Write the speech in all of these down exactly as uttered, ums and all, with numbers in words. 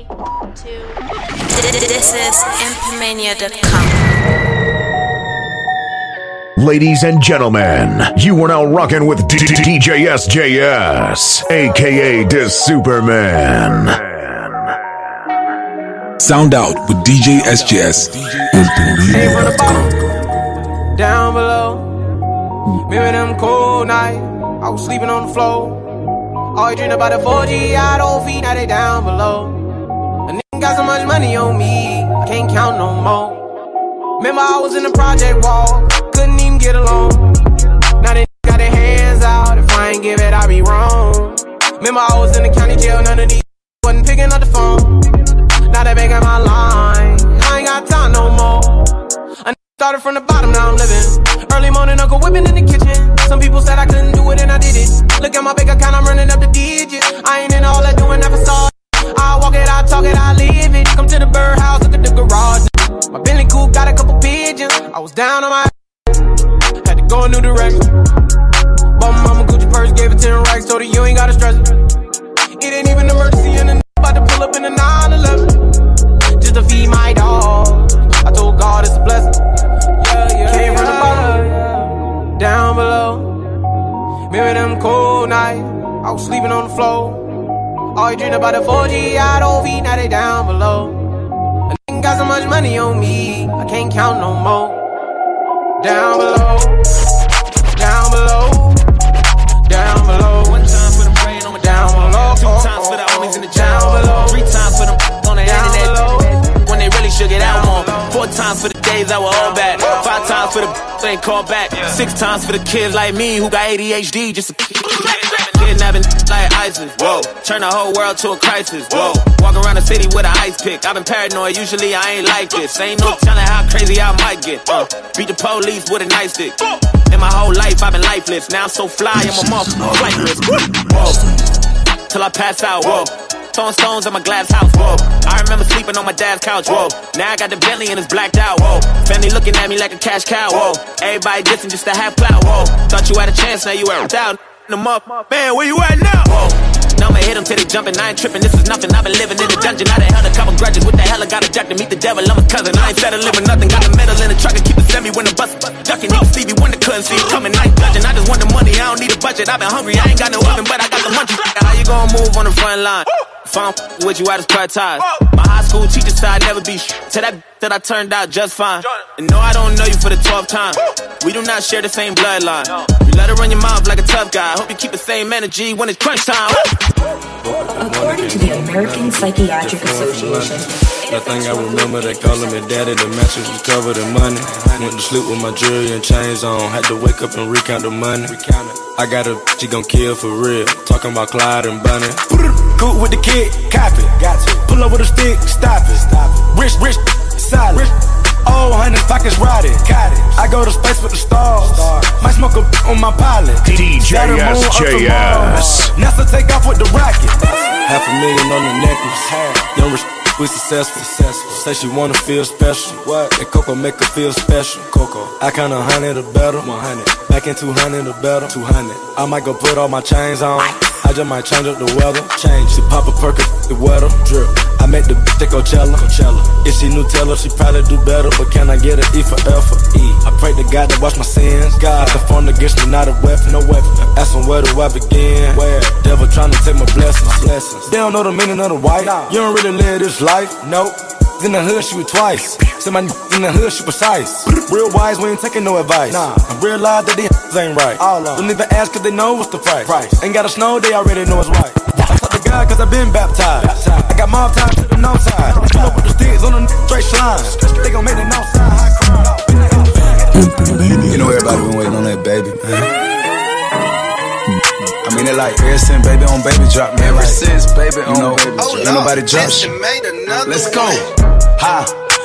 Three, two. This is Impomania dot com. Ladies and gentlemen, you are now rocking with D J S J S, aka the Superman. Sound out with D J S J S. Impomania dot com. Down below, remember them cold nights, I was sleeping on the floor. All you dream about the four G, I don't feed, now they down below. A nigga got so much money on me, I can't count no more. Remember I was in the project wall, couldn't even get along. Now they got their hands out, if I ain't give it, I be wrong. Remember I was in the county jail, none of these wasn't picking up the phone. Now they begging my line, I ain't got time no more. I started from the bottom, now I'm living. Early morning, Uncle whipping in the kitchen. Some people said I couldn't do it, and I did it. Look at my bank account, I'm running up the digits. I ain't in all that doing, never saw it. I walk it, I talk it, I live it. Come to the birdhouse, look at the garage. My Bentley coupe got a couple pigeons. I was down on my had to go a new direction. Bought my mama Gucci purse, gave it ten racks. Told her you ain't gotta stress it. It ain't even an emergency, and the about to pull up in the nine eleven. Just to feed my dog. I told God it's a blessing. Yeah, yeah. Came from the bottom, down below. Remember them cold nights, I was sleeping on the floor. All you dream about the four G, I don't feed, now they down below. A nigga got so much money on me, I can't count no more. Down below, down below, down below. One time for the brain on my down below. Two times for the homies in the down below. Three times for them on the internet when they really should get out more. Four times for the days I was all bad. Five times for the they ain't called back. Six times for the kids like me who got A D H D just to kidnapping like ISIS. Whoa, turn the whole world to a crisis. Whoa, walk around the city with an ice pick. I've been paranoid, usually I ain't like this. Ain't no telling how crazy I might get. Uh, beat the police with a nightstick. In my whole life I've been lifeless. Now I'm so fly, I'm a motherfucking flight risk. Whoa, till I pass out. Whoa. Throwing stones at my glass house, whoa. I remember sleeping on my dad's couch, whoa. Now I got the Bentley and it's blacked out, whoa. Family looking at me like a cash cow, whoa. Everybody dissing just to have clout, whoa. Thought you had a chance, now you out out. Them up, man, where you at now? Whoa. Now I'ma hit them till they jumping, I ain't tripping, this is nothing. I've been living in the dungeon, I done held a couple grudges. What the hell I got a jack to meet the devil, I'm a cousin. I ain't settling with nothing, got a medal in the truck and keep it semi when the bus ducking. Nigga Stevie Wonder couldn't see it coming, I ain't judging. I just want the money, I don't need a budget. I've been hungry, I ain't got no oven, but I got the munchies. How you gonna move on the front line? If I don't with you, I just cut ties. My high school teacher said I'd never be sh- to that that I turned out just fine. And no, I don't know you for the twelfth time. We do not share the same bloodline. You let her run your mouth like a tough guy. Hope you keep the same energy when it's crunch time. According to the American Psychiatric Association, I think I remember they calling me daddy. The mattress was covered in money. Went to sleep with my jewelry and chains on. Had to wake up and recount the money. I got a she gon' kill for real. Talking about Clyde and Bunny. Cool with the kid, copy. Got to pull up with a stick, stop it. Stop it. Rich, rich, solid. Oh, hundred pockets rotted. I go to space with the stars. Might smoke a on my pilot. D J S J S. NASA take off with the rocket. Half a million on the necklace. Young rich, we successful. Say she wanna feel special. What? And Coco make her feel special. Coco. I count a hundred or better. One hundred. Back in two hundred or better. Two hundred. I might go put all my chains on. I just might change up the weather. Change. She pop a perk the weather. Drip. I make the bitch Coachella. Coachella. If she knew Taylor, she probably do better. But can I get an E for effort? E. I pray to God to wash my sins. God, the phone against me, not a weapon. No weapon. Ask them where do I begin? Where? Devil trying to take my blessings. My blessings. They don't know the meaning of the white. Nah. You don't really live this life. Nope. In the hood, shoot twice. Said my in the hood, shoot precise. Real wise, we ain't taking no advice. Nah. I realize that these ain't right. All of them. Don't even ask cause they know what's the price. price. Ain't gotta snow, they already know it's right. I talk to God cause I been baptized. baptized. I got mob ties to the north side. Pull up with the sticks on the straight line. They gon' make the north side high crowd. You know everybody been waiting on that baby, man. I mean it like ever since baby on baby drop, man. Ever like, since baby on you know, baby drop. Ain't nobody drop shit. Let's go. Ha.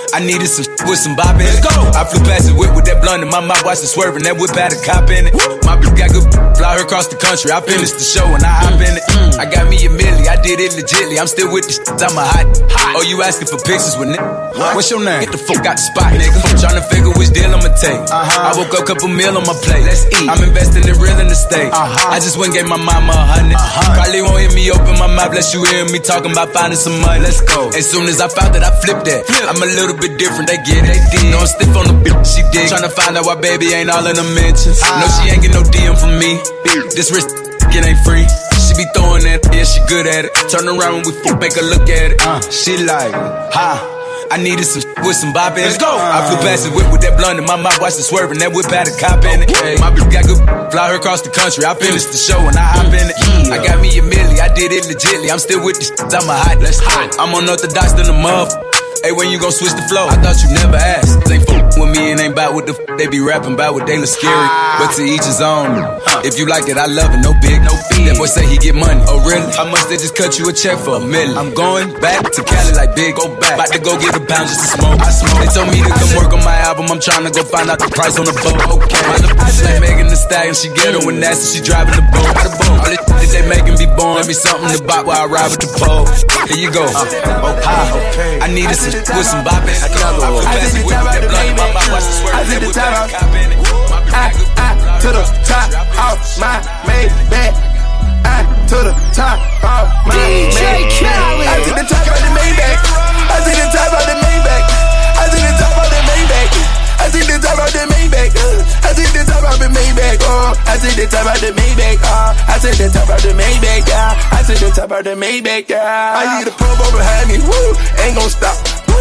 I needed some shit with some bop in it. I flew past the whip with that blunt in my mouth, watched it swerving. That whip had a cop in it. My bitch got good, fly her across the country. I finished the show and I hop in it. I got me a milli, I did it legitly. I'm still with the shit, I'm a hot. Oh, you asking for pictures with nigga? What's your name? Get the fuck out the spot, nigga. Tryna figure which deal I'ma take. I woke up, couple meal on my plate. Let's eat. I'm investing in real estate. I just went and gave my mama a hundred. Probably won't hear me open my mouth, bless you hear me talking about finding some money. Let's go. As soon as I found that, I flipped that. I'm a little bit different, they get it. They did. No, I'm stiff on the bitch, she did. Tryna find out why baby ain't all in the mentions. No, she ain't get no D M from me. This wrist, it ain't free. She be throwing that, yeah, she good at it. Turn around when we fuck, make her look at it. Uh, she like, ha. I needed some shit with some bop in it. Let's go. I flew past the whip with that blunt in my mouth, watched it swerving. That whip had a cop in it. Hey, my bitch got good, fly her across the country. I finished the show and I hop in it. I got me a milli, I did it legitly. I'm still with the shit, I'm a hot. Let's hot. I'm unorthodox than a muff. Hey, when you gon' switch the flow? I thought you never asked. They f with me and ain't bout what the f they be rapping about what they look scary. But to each his own. If you like it, I love it. No big, no fee. That boy say he get money. Oh really? How much they just cut you a check for? A million. I'm going back to Cali like big. Go back. About to go get a pound just to smoke. I smoke. They told me to come work on my album. I'm trying to go find out the price on the boat. Okay. My little bitch like Megan Thee Stallion. She get her when nasty. She driving the boat. By the boat. All this shit they making me born. Let me something to bop while I ride with the pole. Here you go. Uh, okay. I needed some with some bop. I did the top out the Maybach. I did the top out. I, I, to the top off my Maybach. I, to the top off my Maybach. I did the top out the Maybach. I did the top out the Maybach. I did the top out the Maybach. I did the top out the Maybach. I did the top out the Maybach. Oh, I did the top out the Maybach. Oh, I did the top out the Maybach. Yeah, I did the top out the Maybach. Yeah, I need a promo behind me. Woo, ain't gon' stop.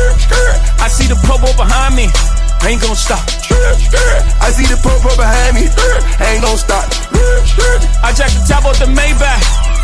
I see the popo behind me, I ain't gon' stop. I see the popo behind me, I ain't gon' stop. I jack the top off the Maybach.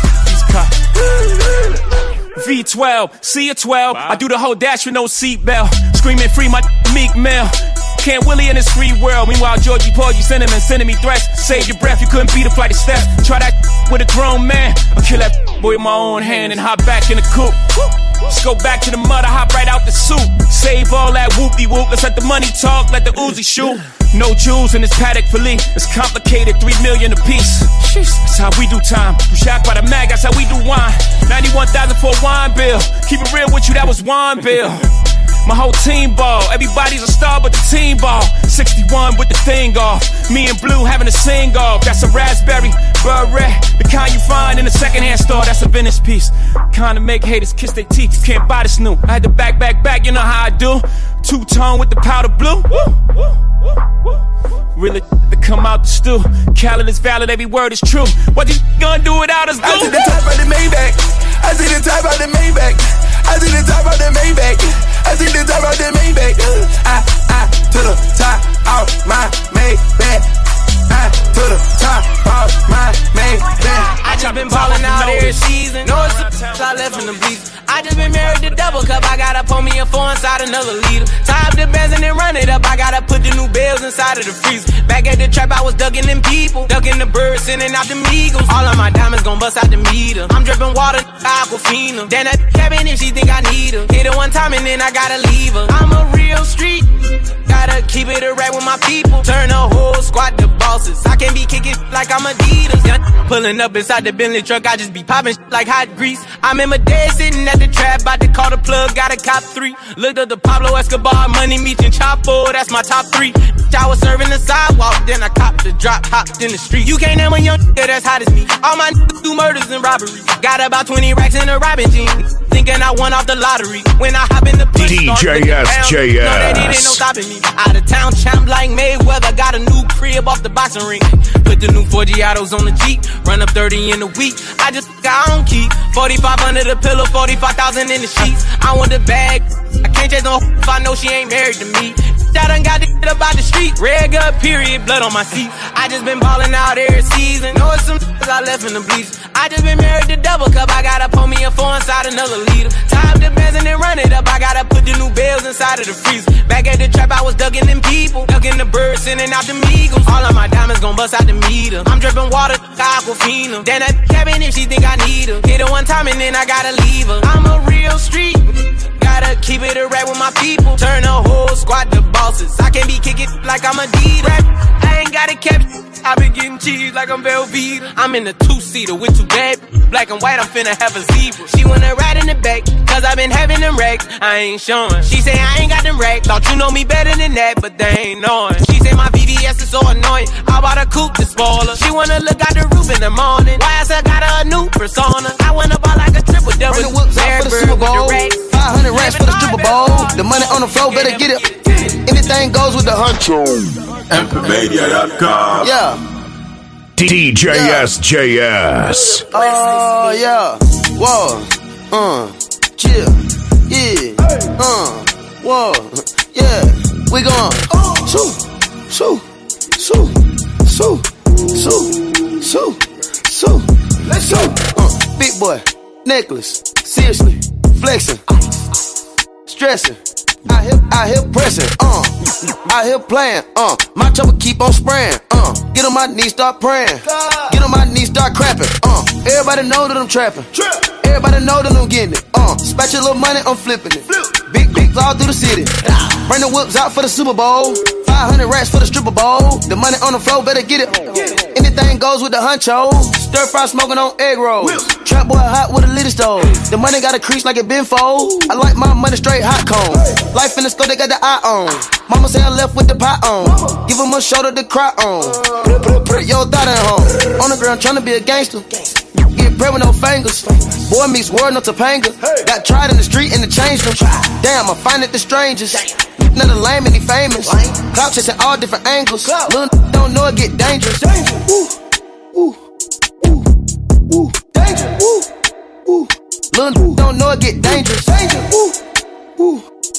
V twelve, C a twelve. Wow. I do the whole dash with no seatbelt. Screaming free my Meek Mill. Can't Willie in this free world. Meanwhile, Georgie Porgy sending and sending me threats. Save your breath, you couldn't beat a flight of steps. Try that with a grown man. I'll kill that boy with my own hand and hop back in the coupe. Let's go back to the mud, I hop right out the soup. Save all that whoopty-whoop, let's let the money talk, let the Uzi shoot. No jewels in this paddock for Lee, it's complicated, three million a piece. That's how we do time, you shocked by the mag, that's how we do wine. ninety-one thousand for a wine bill, keep it real with you, that was wine bill. My whole team ball, everybody's a star but the team ball. sixty-one with the thing off, me and Blue having a sing off. That's a raspberry, beret, the kind you find in a secondhand store. That's a Venice piece, kind of make haters kiss their teeth. You can't buy this new, I had to back, back, back, you know how I do. Two-tone with the powder blue. Really to come out the stew. Khaled is valid, every word is true. What you gonna do without us, I did the top of the Maybach. I did the top of the Maybach. I did the top of the Maybach. I did the top of the Maybach. I, I, to the top off my Maybach. I, to the top off my Maybach. I just been ballin' out every season. No, it's the I left in the bleachers. I just been married to double cup. I gotta pour me a four inside another liter. Tie up the bands and then run it up. I gotta put the new bells inside of the freezer. Back at the trap, I was ducking them people, ducking the birds, sending out them eagles. All of my diamonds gon' bust out the meter. I'm dripping water, Aquafina. Then that cabin if she think I need her. Hit her one time and then I gotta leave her. I'm a real street. Gotta keep it a rap with my people. Turn the whole squad to bosses. I can't be kicking like I'm Adidas. Young pulling up inside the Bentley truck, I just be popping like hot grease. I remember dead sitting at the trap, about to call the plug, got a cop three. Looked up the Pablo Escobar, Money Meech and Chapo, that's my top three. I was serving the sidewalk, then I copped the drop, hopped in the street. You can't name a young nigga that's hot as me. All my niggas do murders and robberies. Got about twenty racks in a robbing jean. Thinking I won off the lottery. When I hop in the push, D J S J S. No, that it ain't no stopping me. Out of town champ like Mayweather. Got a new crib off the boxing ring. Put the new Forgiatos on the Jeep. Run up thirty in a week. I just I don't keep forty-five under the pillow, forty-five thousand in the sheets. I want the bag. I can't chase no if I know she ain't married to me. I done got the shit about the street. Red gut, period, blood on my seat. I just been ballin' out every season. Know it's some I left in the bleachers. I just been married to double cup. I gotta pour me a four inside another liter. Tie up the bands and then run it up. I gotta put the new bells inside of the freezer. Back at the trap, I was ducking them people, ducking the birds, sending out them eagles. All of my diamonds gon' bust out the meter. I'm dripping water, Aquafina. Then that cabin if she think I need her. Hit her one time and then I gotta leave her. I'm a real street. Gotta gotta keep it a rap with my people. Turn the whole squad to bosses. I can't be kicking like I'm a Adidas. I ain't gotta catch. I been getting cheese like I'm Velveeta. I'm in the two-seater with two bad. Black and white, I'm finna have a zebra. She wanna ride in the back, cause I been having them racks. I ain't showing. She say I ain't got them racks. Thought you know me better than that, but they ain't knowing. She say my V V S is so annoying. I bought a coupe to spoil her. She wanna look out the roof in the morning. Why I got her a new persona? I wanna buy like a triple double. Bring the whips out for the Super Bowl. five hundred racks for the Super Bowl. The money on the floor, better get it. Anything goes with the huncho. Ampermania dot com. Yeah. D J S J S. Oh, yeah. Whoa. Uh. Chill. Yeah. Uh. Whoa. Yeah. We gon' Shoo. Shoo. Shoo. Shoo. Shoo. Shoo. Shoo. Let's go. Uh. Big boy. Necklace. Seriously. Flexing. Stressing. I hear, I hear pressing, uh, I hear playing, uh, my chopper keep on spraying, uh, get on my knees, start praying, get on my knees, start crapping, uh, everybody know that I'm trapping, everybody know that I'm getting it, uh, spatch a little money, I'm flipping it, big, big all through the city, bring the whips out for the Super Bowl, five hundred racks for the stripper bowl, the money on the floor, better get it, anything goes with the huncho, stir fry smoking on egg rolls, trap boy hot with a little stove, the money got a crease like it been fold, I like my money straight hot cone. Life in the store, they got the eye on. Mama say I left with the pot on. Give him a shoulder to cry on. Put, put, put your thought at home. On the ground tryna be a gangster. Get bread with no fingers. Boy meets world, no Topanga. Got tried in the street and it changed them. Damn, I find it the strangest. Another lame and he famous. Clout chasing all different angles. Little don't know it get dangerous. Ooh, ooh, ooh, ooh, danger. Ooh, ooh. Little don't know it get dangerous. Danger. Ooh, ooh.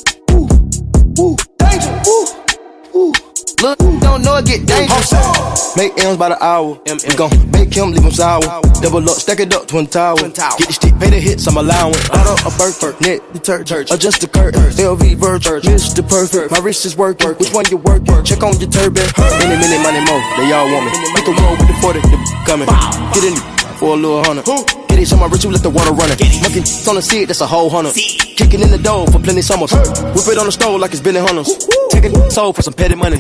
Ooh, danger, ooh, ooh. Look, don't know it get dangerous. Make M's by the hour. We gon' make him leave him sour. Double up, stack it up, twin tower. Get the stick, pay the hits, I'm allowing. Bought up a Burke, net detergent. Adjust the curtain, L V Virgin, Mister Perfect. My wrist is working. Which one you working? Check on your turban. Minute, minute, money, more. They all want me. Make a roll with the forty, the coming. Get in for a little hundred. Get it, show my ritual, let the water run it. Monkey on the seat, that's a whole hundred. Kicking in the door for plenty summers. Whip it on the stove like it's Benny Hunters. Take it soul for some petty money.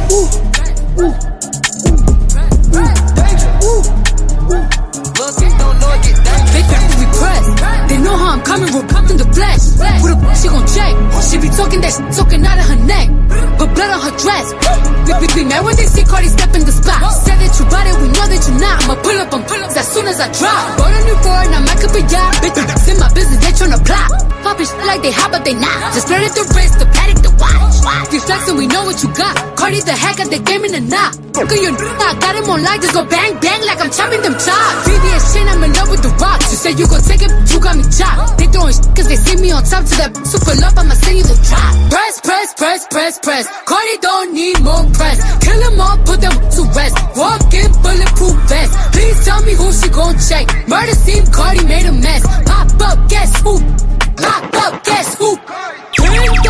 They think we pressed. They know how I'm coming, we're pumped in the flesh. With a she gon' check. She be talking that shit, talking out of her neck. But blood on her dress. We be, be mad when they see Cardi step in the spot. Said that you bought it, we know that you not. I'ma pull up on pull ups as soon as I drop. Bought a new Ford, now my cup of yacht. Bitch, in my business, they tryna plot. Poppin' shit like they hot, but they not. Just flirted the wrist, the paddock, the watch. We flexin', we know what you got. Cardi the hack at the game in the knot. Look at your I got him on light, just go bang, bang like I'm chopping them chops. V V S chain, I'm in love with the rocks. You said you gon' take it, you got me chopped. They throwin' shit cause they see me on top to that super love, I'ma send you the drop. Press, press, press, press, press. Cardi don't need more press. Kill them all, put them to rest. Walk in bulletproof vest. Please tell me who she gon' check. Murder scene, Cardi made a mess. Pop up, guess who? Pop up, guess who? Bingo!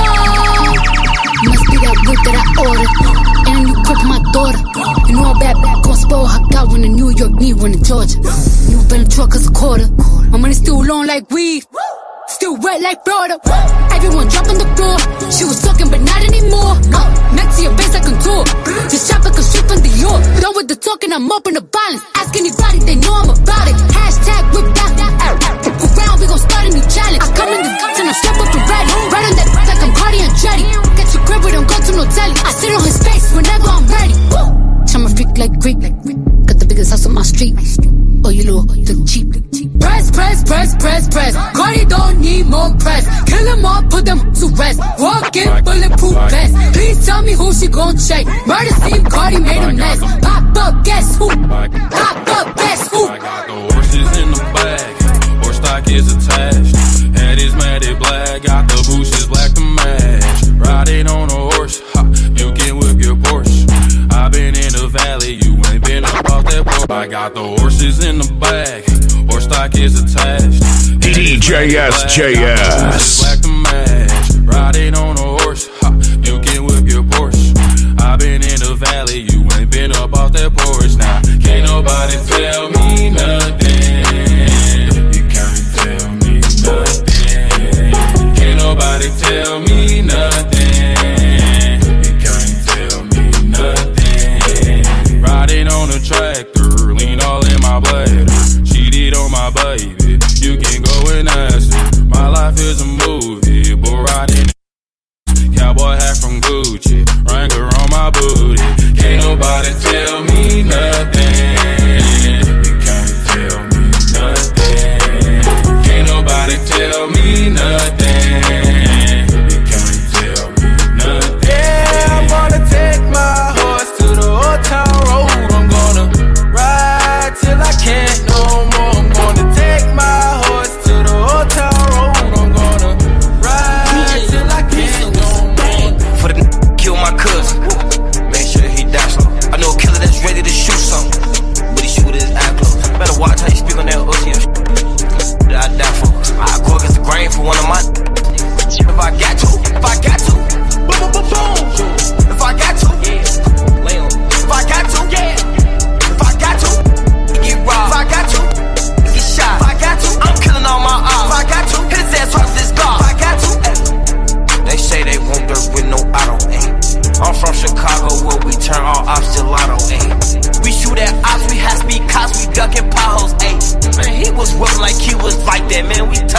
Must be that whip that I ordered. And a new crib for my daughter. You know how bad back gon' spoil her got when the New York need one in Georgia. New Venom truck is a quarter. My money still long like weed. Still wet like Florida. Everyone drop on the floor. She was talking but not anymore. uh, Next to your face I contour. Just shop like a strip from Dior. Done with the talking, I'm up in the violence. Ask anybody, they know I'm about it. Hashtag whip that. Around, we gon' start a new challenge. I come in the cups and I step up and ready. Right on that like I'm Cardi and Jetty. Get your grip, we don't go to no telly. I sit on his face whenever I'm ready. I'm a freak like Greek. Got the biggest house on my street. Oh, you little, the cheap. Press, press, press, press, press. Cardi don't need more press. Kill them all, put them to rest. Walk in bulletproof vest. Please tell me who she gon' check. Murder scene, Cardi made a mess. Pop up, guess who? Pop up, guess who? I got the horses in the bag. Horse stock is attached. Head is matted black. Got the bushes black to match. Riding on a horse. Ha, you can whip your Porsche. I been in the valley, you ain't been up off that boat. I got the horses in the bag, horse stock is attached. D J S J S. Black to match, riding on a horse, ha, you can whip your Porsche. I been in the valley, you ain't been up off that porch. Now, can't nobody tell me nothing. You can't tell me nothing. Can't nobody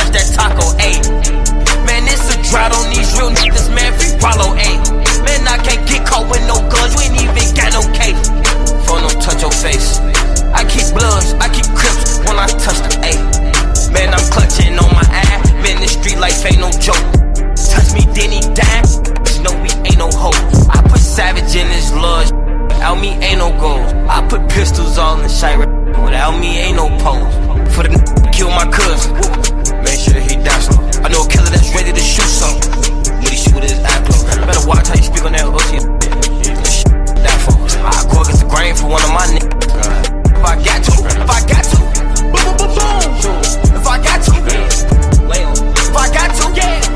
touch that taco, ayy. Man, it's a drought on these real niggas, man, free Rollo, ayy. Man, I can't get caught with no guns, we ain't even got no case. Phone don't touch your face. I keep bloods, I keep crips when I touch the ayy. Man, I'm clutching on my ass, man, this street life ain't no joke. Touch me, then he die, you know we ain't no hope. I put savage in his blood, without me ain't no goals. I put pistols all in the shire, without me ain't no pose. For the n***, kill my cousin, make sure he die slow. I know a killer that's ready to shoot some, but he shoot with his eye closed. Better watch how you speak on that O C. Die for. I go against the grain for one of my niggas. If I got to, if I got to, boom, boom, boom, boom. If I got to, if I got to,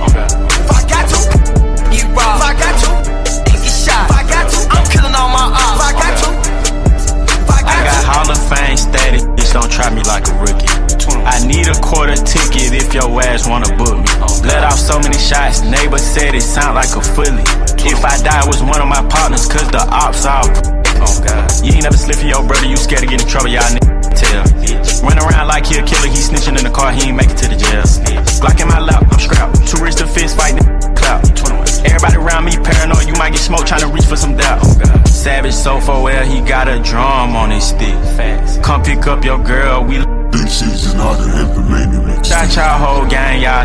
if I got to, get robbed. If I got to, get shot. If I got to, I'm killing all my ops. If I got to, if I got to. I got Hall of Fame status, bitch, don't try me like a rookie. I need a quarter ticket if your ass wanna book me. Let off so many shots, neighbor said it sound like a fully. If I die, it was one of my partners, cause the ops all. Oh God. You ain't never slip for your brother, you scared to get in trouble, y'all niggas tell. Run around like he a killer, he snitching in the car, he ain't make it to the jail. Glock in my lap, I'm strapped. Two wrists to fist fight, clout. Everybody around me paranoid, you might get smoked trying to reach for some doubt. Oh Savage so for well, he got a drum on his stick. Fast. Come pick up your girl, we big season all the implementing. Shot y'all whole gang, y'all.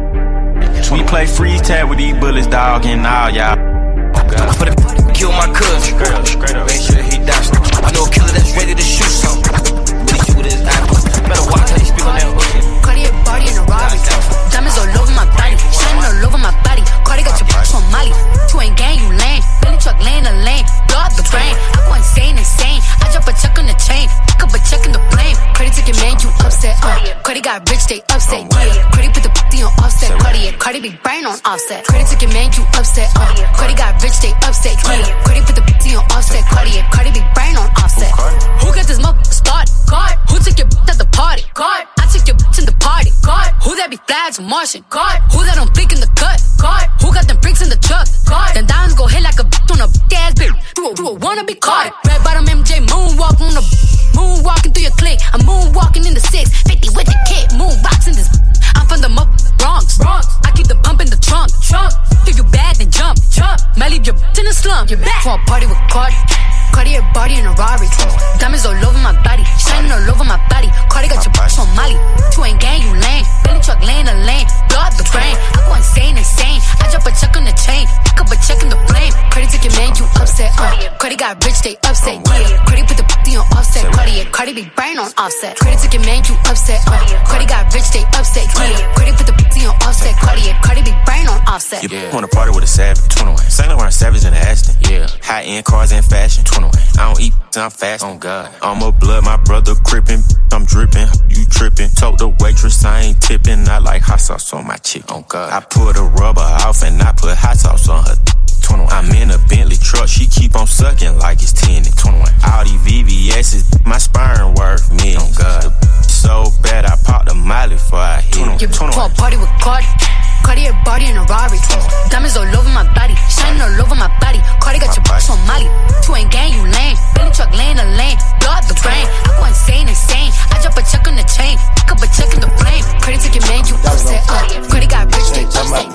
We play freeze tag with these bullets, dog, and all y'all. For the kill my cousin, make sure he dies. I know a killer that's ready to shoot something, but he shoot with his eye. Better watch how you speak on that O C. Cardi a body in a Rari, diamonds all over my body, shining all over my body. Cardi got your bitch on Molly, you ain't gang, you lame. Billy truck laying the lane, blow up the brain. I go insane, insane. I drop a check on the chain, pick up a check in the flame. Cardi took your man, you upset. Uh, Cardi got rich, they upset. Yeah, Cardi put the p***y on offset. Cardi, Cardi be brain on offset. Cardi took your man, you upset. Uh, Cardi got rich, they upset. Yeah, Cardi put the p***y on offset. Cardi, Cardi be brain on offset. Who got this motherfucker started? God, who took your bitch at the party? God, I took your bitch in the party. God, who that be flags and Martian? God, who that don't flick in the cut? God, who got them bricks in the truck? God, then diamonds go hit like a bitch on a big ass bitch. You a, you a wanna be caught? Red bottom M J moonwalk on the moonwalking through your clique. I'm moonwalking in the six fifty with the kid. Moonboxing this. I'm from the muff Bronx. Bronx. I keep the pump in the trunk. Trunk. If you bad, then jump. Jump. Might leave your bitch in the slum. You're back. For a party with Cardi. Cardi a body in a Rari. Diamonds all over my body. Shining all over my body. Cardi got your bitch on Molly. You ain't gang, you lame. Billy truck laying the lane. Blow up the brain. I go insane, insane. I drop a check on the chain. Pick up a check in the flame. Cardi took your man, you upset. Uh, Cardi got rich, they upset. Yeah. Cardi put the p***y on offset. Cardi, Cardi be brain on offset. Cardi took your man, you upset. Uh, Cardi got rich, they upset. Yeah. Cardi put the p***y on offset. Cardi, Cardi be brain on offset. You yeah. wanna party with a savage, twenty-one. Saint Laurent Savage in the Aston, yeah. High end cars and fashion, twenty-one. I don't eat, I'm fast, on God. I'm a blood, my brother crippin', I'm drippin', you trippin'. Told the waitress I ain't tippin', I like hot sauce on my chick, on God. I pulled a rubber off and I put hot sauce on her. twenty-one. I'm in a Bentley truck, she keep on sucking like it's ten. twenty-one. Audi V V S's, my sperm worth me, on God. So bad I popped a Miley before I hit it. For a party with Cardi. Cardi a body in a Rari. Diamonds all over my body, shining all over my body. Cardi got your bitch on Molly. You ain't gang, you lame. Billy truck laying the lane. Blow up the brain. I go insane, insane. I drop a check on the chain. Pick up a check in the flame. Cardi took your man, you upset. Uh, Cardi got rich, they upset.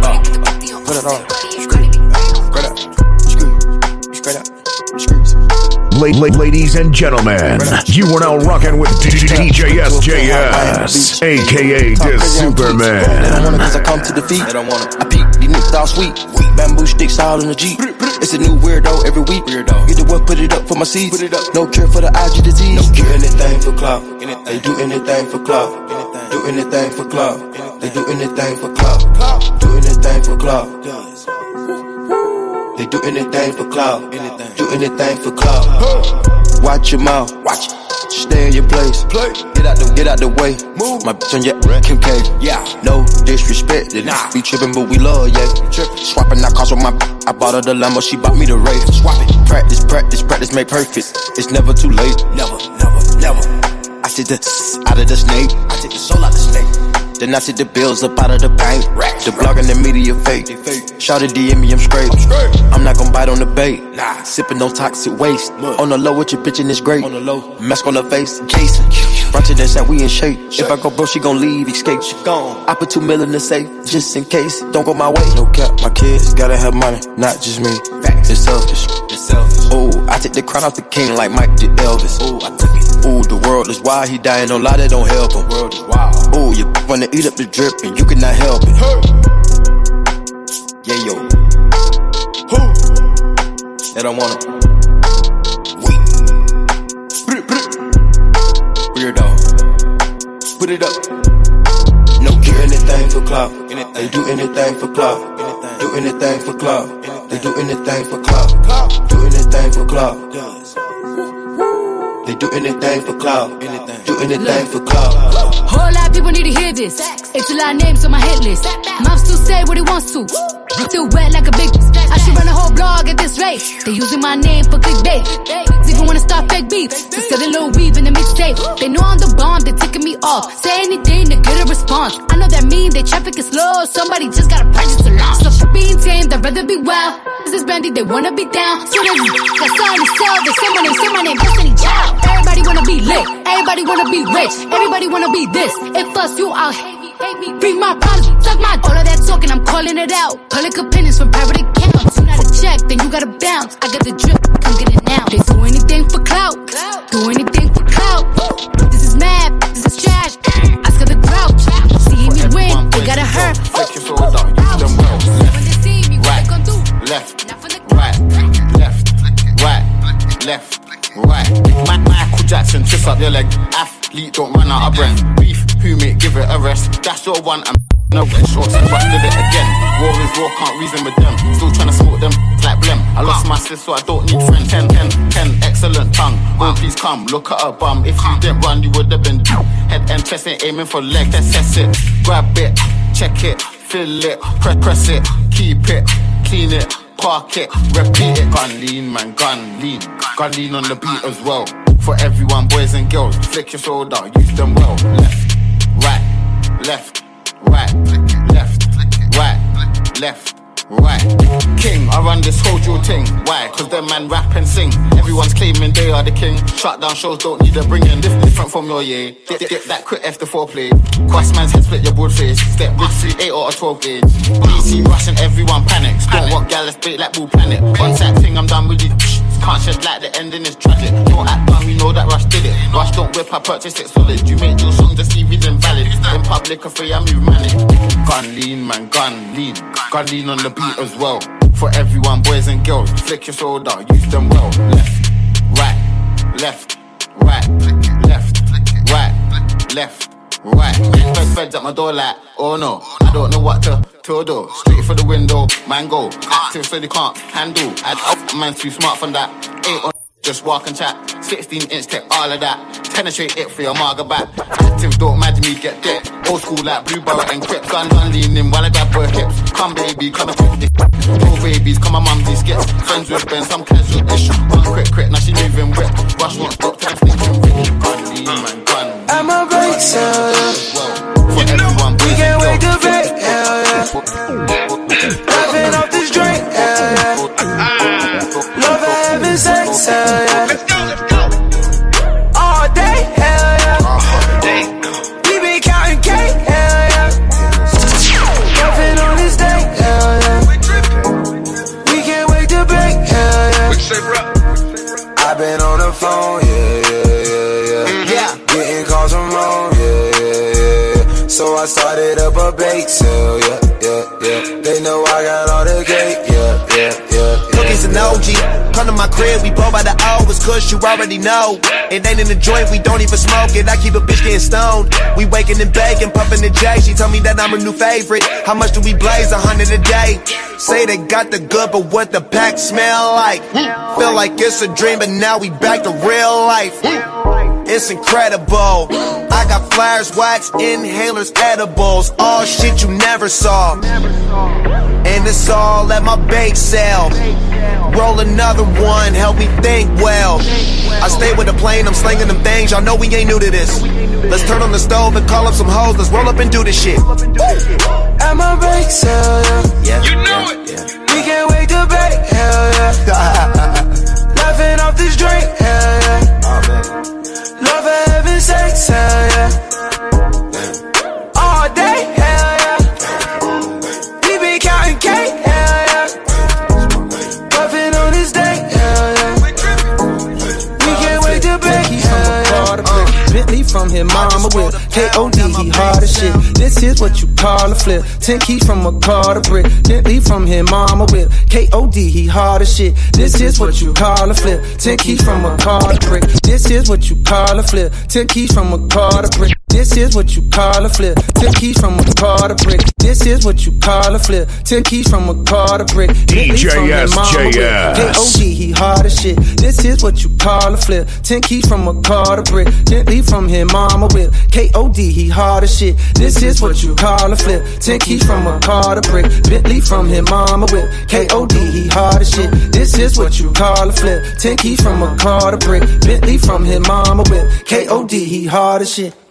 Put it on. Straight up. Straight up. La- la- ladies and gentlemen, you are now rocking with D J S J S, aka the Superman. They don't want it cause I come to defeat. They don't want it. I peek, these niggas all sweet. Bamboo sticks all in the Jeep. It's a new weirdo every week. Get the what, put it up for my seeds. No cure for the I G disease. No cure anything for clout. They do anything for clout. Do anything for clout. They do anything for clout. Do anything for clout. They do anything for clout. Do anything for clout. Watch your mouth. Watch it. Stay in your place. Get out the get out the way. Move. My bitch on your Kim K. Yeah. No disrespect. They nah. Be tripping, but we love yeah. Swapping that cars with my. I bought her the Lambo. She bought me the Wraith. Swap it. Practice, practice, practice, make perfect. It's never too late. Never, never, never. I see the out of the snake. I take the soul out the snake. Then I see the bills up out of the bank. The blog and the media fake. Shout it D M me, I'm straight. I'm not gon' bite on the bait. Sippin' no toxic waste. On the low with your bitch and it's great. Mask on the face, Jason. Ratchet that shot, we in shape. If I go broke, she gon' leave, escape. She gone. I put two mil in the safe, just in case. Don't go my way. No cap, my kids gotta have money, not just me. It's selfish. It's selfish. Ooh, I take the crown off the king like Mike did Elvis. Ooh, I took it. Ooh, the world is wild, he dying, no lie, that don't help him. World is wild. Ooh, you wanna eat up the drip and you cannot help it. Hey. Yeah, yo. Who? They don't wanna. We. Weirdo. Put it up. No care anything for clout. They do anything for clout. Do anything for clout. They do anything for clout. Do anything for clout. They do anything for clout. Do anything for clout. Whole lot of people need to hear this. It's a lot of names on my hit list. Mom still say what he wants to. Still wet like a big. I should run a whole blog at this rate. They using my name for clickbait. Even wanna start fake beef. To sell a little weave in the mixtape. They know I'm the bomb, they ticking me off. Say anything to get a response. I know that mean they traffic is slow. Somebody just gotta practice to launch. So for being tame, I'd rather be wild. This is Brandy, they wanna be down. So they got something to sell. They say my name, say my name, Destiny Child. Everybody wanna be lit. Everybody wanna be rich. Everybody wanna be this. If us, you out. Bring my problems, suck my. All of that talking, I'm calling it out. Public opinions from private accounts. You not a check, then you gotta bounce. I got the drip, come get it now. They do anything for clout. Do anything for clout. This is mad, this is trash. I got the grouch. See me win, they gotta hurt. Take your sword down, use them well. When they see me, what they gon' do? Left, right, left, right, left, right. Michael Jackson, twist up your leg. Athlete, don't run out of breath. Beef, who make, give it a rest. That's your one, I'm no red shorts, but did it again. War is war, can't reason with them. Still trying to smoke them like blem. I lost my sis, so I don't need friends. Ten, ten, ten, excellent tongue. Oh, please come, look at her bum. If you didn't run, you would have been down. Head and chest ain't aiming for leg. Let's test it, grab it, check it, fill it, press, press it, keep it, clean it, park it, repeat it. Gun lean, man, gun lean. Gun lean on the beat as well. For everyone, boys and girls, flick your shoulder, use them well. Left, right, left, right, left, right, left, right. King, I run this whole drill thing. Why? Cause them man rap and sing. Everyone's claiming they are the king. Shut down shows, don't need a bringing. Different from your yeah. Get, get that quick after foreplay. Cross man's head, split your broad face. Step with three, eight or a twelve gauge. D C rushing, everyone panics. Don't want gallus bait like Bull Planet. One sack thing, I'm done with you. Can't shed like the ending is tragic. Don't act dumb, we know that Rush did it. Rush don't whip, I purchase it solid. You make your song, the C V's invalid. In public, afraid I move manic. Gun lean, man, gun lean. Gun lean on the beat as well. For everyone, boys and girls, flick your shoulder, use them well. Left, right, left, right, left, right, left, right. First feds at my door like, oh no, I don't know what to, to do. Straight for the window, man go. Active so they can't handle. Add up, man too smart from that. Eight on, just walk and chat. sixteen inch tech, all of that. Penetrate it for your marga back. Active, don't imagine me get dead. Old school like Blue Barrett and Crips. Gun, gun leaning while I grab her hips. Come baby, come and take this. Two babies, come my mum's these skits. Friends with Ben, some casual issue. One quick, quick, now she moving whip. Rush won't stop till I'm sneaking rich. Gun lean, man, gun lean. I'm a break, so for everyone, we can't wait to break, hell yeah. Laughing off this drink, hell yeah. Love having sex, hell yeah. Let's go, let's go. All day, hell yeah. We been counting cake, hell yeah. Laughing on this day, hell yeah. We can't wait to break, hell yeah. I've been on the phone, yeah, yeah, yeah, yeah. Yeah. Getting calls from home, yeah, yeah, yeah. So I started up a bake sale, yeah, yeah, yeah. They know I got all the cake, yeah, yeah, yeah. Cookies and O G, come to my crib, we blow by the hours, cause you already know. It ain't in the joint, we don't even smoke it, I keep a bitch getting stoned. We waking and baking, puffing the J, she told me that I'm her new favorite. How much do we blaze? A hundred a day. Say they got the good, but what the pack smell like? Feel like it's a dream, but now we back to real life. It's incredible. I got flyers, wax, inhalers, edibles, all shit you never saw. And it's all at my bake sale. Roll another one, help me think well. I stay with the plane, I'm slinging them things, y'all know we ain't new to this. Let's turn on the stove and call up some hoes, let's roll up and do this shit. At my bake sale, yeah. You know it. We can't wait to bake, hell yeah. Laughing off this drink, hell yeah. Love having sex, hell K O D, he hard as shit. This is what you call a flip. Ten keys from a car to brick. Bentley from him, mama whip. K O D, he hard as shit. This is what you call a flip. Ten keys from a car to brick. This is what you call a flip. Ten keys from a car to brick. This is what you call a flip. Ten keys from a car to brick. This is what you call a flip. Ten keys from a car to brick. D J S J S. K O D, he hard as shit. This is what you call a flip. Ten keys from a car to brick. Bentley from him, mama whip. K O D, he hard as shit. This is what you call a flip. Ten keys from a car to brick. Bentley from him, mama whip. K O D, he hard as shit. This is what you call a flip. Ten keys from a car to brick. Bentley from him, mama whip. K O D, he hard as shit.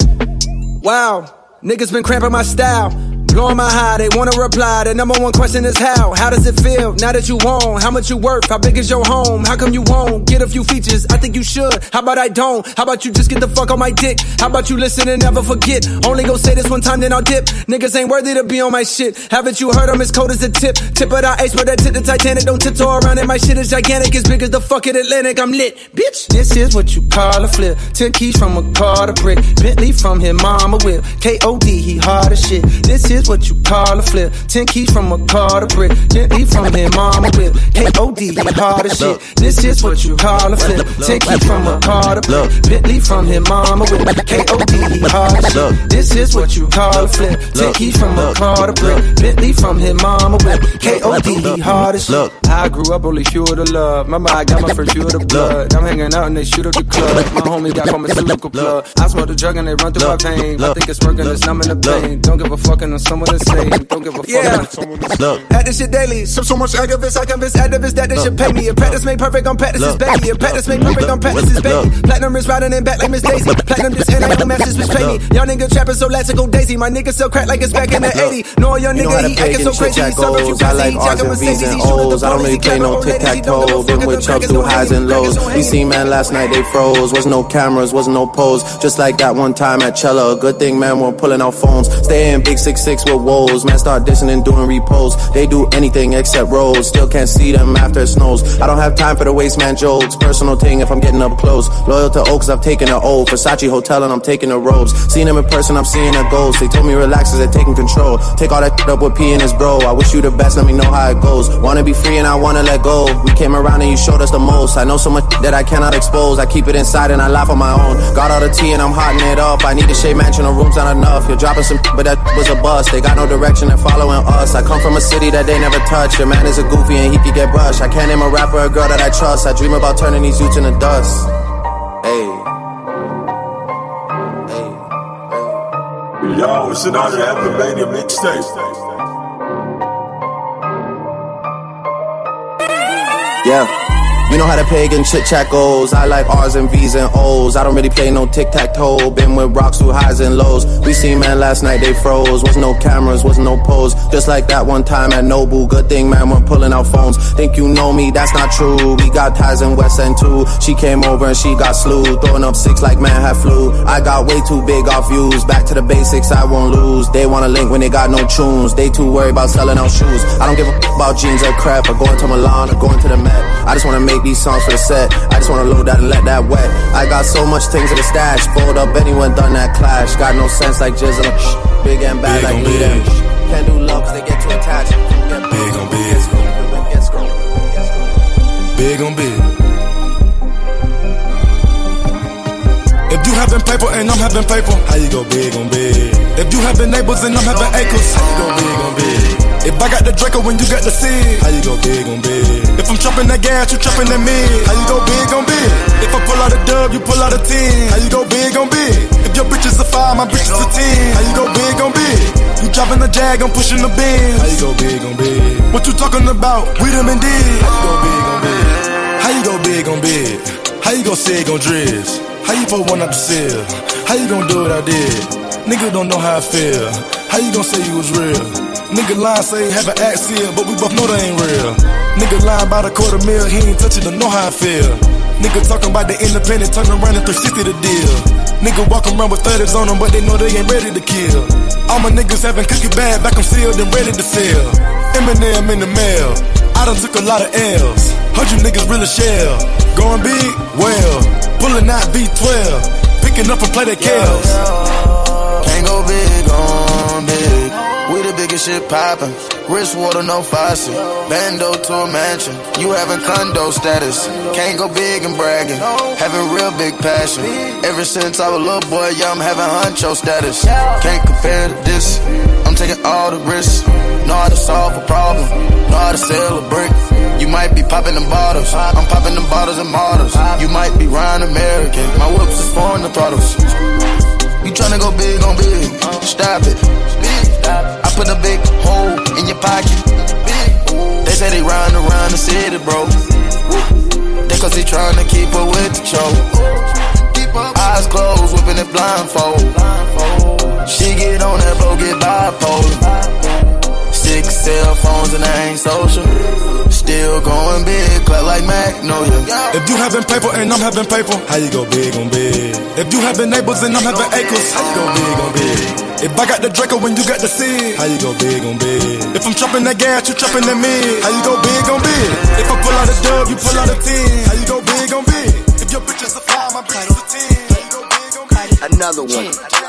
Wow, niggas been cramping my style. Blowing my high, they wanna reply. The number one question is how? How does it feel now that you own? How much you worth? How big is your home? How come you won't get a few features? I think you should. How about I don't? How about you just get the fuck on my dick? How about you listen and never forget? Only go say this one time, then I'll dip. Niggas ain't worthy to be on my shit. Haven't you heard I'm as cold as a tip? Tip of the ice, but that tip the Titanic. Don't tiptoe around it. My shit is gigantic, as big as the fucking Atlantic. I'm lit, bitch. This is what you call a flip. Ten keys from a car to brick. Bentley from him, mama whip. K O D, he hard as shit. This is what you call a flip. Ten keys from a car to brick. Bentley from him, mama whip. K O D, he hard as shit. This is what you call a flip. Ten keys from a car to brick. Bentley from him, mama whip. K O D, he hard as shit. This is what you call a flip. Ten keys from a car to brick. Bentley from him, mama whip. K O D, he hard as shit. I grew up only few of the love. Remember I got my first few of the blood. I'm hanging out and they shoot up the club. My homie got pharmaceutical plug. I smoke the drug and they run through my veins. I think it's working, it's numbing the pain. Don't give a fuck and someone to say. Don't give a fuck. Yeah, look. At this shit daily. So, so much activists, I convince activists that they should pay me. If practice made perfect, on practice is baby. If practice made perfect, on practice is baby. Platinum is riding in back like Miss Daisy. Platinum this and I don't matches, bitch pay me. Y'all nigga trapping so let's go daisy. My nigga sell crack like it's back in the eighties. No, young nigga, he acting so crazy. He serve you I like R's and V's and O's. I don't really play no tic-tac-toe. Been with Chubbs through highs and lows. We seen man last night, they froze. Was no cameras, was no pose. Just like that one time at Cella. Good thing, man, we're pulling out phones. Stay in big six six with woes. Man, start dissing and doing repos. They do anything except rolls. Still can't see them after it snows. I don't have time for the waste man jokes. Personal thing if I'm getting up close. Loyal to Oaks, I've taken an O. Versace Hotel and I'm taking the robes. Seen them in person, I'm seeing a ghost. They told me relax as they're taking control. Take all that shit up with P and his bro. I wish you the best, let me know how it goes. Wanna be free and I wanna let go. We came around and you showed us the most. I know so much that I cannot expose. I keep it inside and I laugh on my own. Got all the tea and I'm hotting it up. I need a shade mansion, the room's not enough. You're dropping some but that was a bust. They got no direction, they're following us. I come from a city that they never touch. Your man is a goofy and he could get brushed. I can't name a rapper or a girl that I trust. I dream about turning these youths into dust. Hey. Hey. Yo, it's another Epimania mixtape. Yeah. You know how the pagan chit-chat goes. I like R's and V's and O's. I don't really play no tic-tac-toe. Been with rocks through highs and lows. We seen man last night, they froze. Was no cameras, was no pose. Just like that one time at Nobu. Good thing, man, we're pulling out phones. Think you know me, that's not true. We got ties in West End too. She came over and she got slew. Throwing up six like man had flu. I got way too big off views. Back to the basics, I won't lose. They wanna link when they got no tunes. They too worried about selling out shoes. I don't give a f about jeans or crap. Or going to Milan or going to the Met. I just wanna make these songs for the set. I just wanna load that and let that wet. I got so much things in the stash. Fold up anyone done that clash. Got no sense like Jizzle. Big and bad big like me them. Can't do love cause they get too attached. Get big on big. Big on big. If you having paper and I'm having paper, how you go big on big? If you having neighbors and I'm having acres, how you go big on big? If I got the Draco when you got the seed, how you go big on big? If I'm chopping that gas, you chopping that mid, how you go big on big? If I pull out a dub, you pull out a ten, how you go big on big? If your bitch is a five, my bitch is a ten, how you go big on big? You dropping the Jag, I'm pushing the Benz, how you go big on big? What you talking about? We them and did, how you go big on big? How you go big on big? How you go sig on Driz? How you put one out the seal? How you gon' do what I did? Nigga don't know how I feel. How you gon' say you was real? Nigga line say have an accent, but we both know they ain't real. Nigga lying about a quarter mil, he ain't touch it to know how I feel. Nigga talking about the independent, turn around and three sixty the deal. Nigga walk around with thirties on them, but they know they ain't ready to kill. All my niggas having cookie bag, back them sealed and ready to sell. Eminem in the mail, I done took a lot of L's. Heard you niggas really shell. Going big? Well, pulling out V twelve, picking up and play the Kels. shit poppin'. Wrist water, no faucet. Bando to a mansion. You having condo status. Can't go big and bragging. Having real big passion. Ever since I was a little boy, yeah, I'm having honcho status. Can't compare to this. I'm taking all the risks. Know how to solve a problem. Know how to sell a brick. You might be popping them bottles. I'm popping them bottles and models. You might be Ryan American. My whips is foreign the throttles. You tryna go big on big. Stop it. I put a big hole in your pocket. They say they riding around the city, bro. They cause they tryna keep up with the show. Eyes closed, whipping it blindfold. She get on that blow, get bipolar. Six cell phones and I ain't social. Still going big, clap like Magnolia. If you having paper and I'm having paper, how you go big on big? If you having neighbors and I'm having acres, how you go big on big? If I got the Draco when you got the seed, how you go big on big? If I'm trapping that gas, you trapping that mid, how you go big on big? If I pull out a dub, you pull out a ten, how you go big on big? If your bitch is a five, my bitch is a ten, how you go big on big? Another one.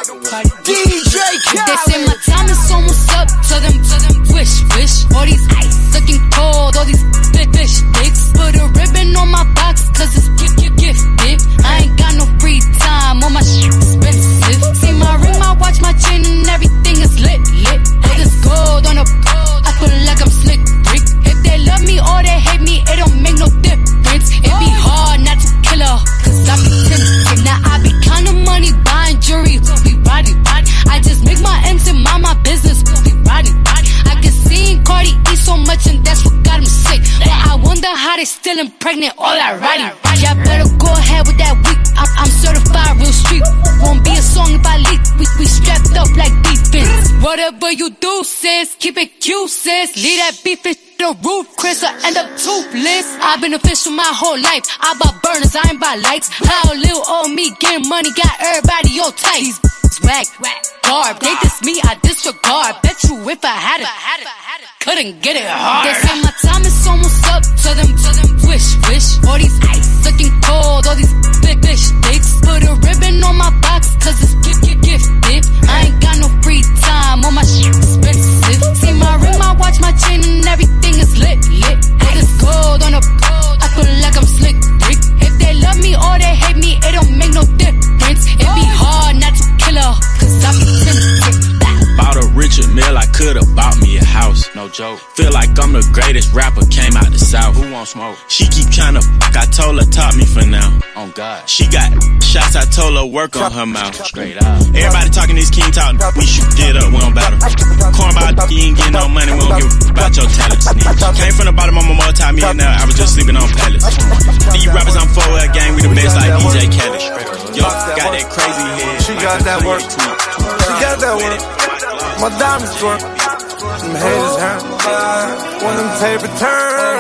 D J Khaled. They say my time is almost up. Tell them, tell them, wish, wish. All these ice looking cold, all these big fish sticks. Put a ribbon on my box, cause it's gift, gift, gifted. I ain't got no free time, all my shit expensive. See my ring, my watch, my chain, and everything is lit, lit. All this gold on a pole, I feel like I'm slick, Rick. If they love me or they hate me, it don't make no difference. It be hard not to kill her, cause I be tempted. Now I be counting money, buying jewelry, be riding, I just make my M's and mind my business, be riding, I can see Cardi eat so much and that's what got him sick. But I wonder how they still impregnate all that riding. Y'all better go ahead with that week. I'm, I'm certified real street. Won't be a song if I leak. We, we strapped up like defense. Whatever you do, sis, keep it cute, sis. Leave that beef in the roof, Chris, or end up toothless. I've been official my whole life. I buy burners, I ain't buy lights. How little old me getting money got everybody all tight. These whack, whack, garb. They diss me, I disregard. Bet you if I had it, couldn't get it hard. They say my time is almost up. Tell them, tell them, wish, wish. All these ice looking cold, all these big fish sticks. Put a ribbon on my box, cause it's gift, gift, gifted. I ain't got no free time, all my shit expensive. See my ring, my watch, my chain, and everything is lit, lit. All this gold on a pole, I feel like I'm slick, Rick. If they love me or they hate me, it don't make no difference. It be hard not to kill her, cause I be tempted. Bought a Richard Mill, I could've bought me a house. No joke. Feel like I'm the greatest rapper, came out the south. Who wants smoke? She keep tryna fuck, I told her top me for now. Oh God. She got shots, I told her work on her mouth. Straight up. Everybody talking this king talk, we shoot get up, we don't battle. Corn about you ain't getting no money, we don't give a about your talent. Came from the bottom, I'm a multi-millionaire, I was just sleeping on pallets. These rappers I'm for a gang, we the best like D J Khaled. Yo, got that crazy head. She got that work. She got that work. My diamonds work. Them haters hurt. When them paper turn.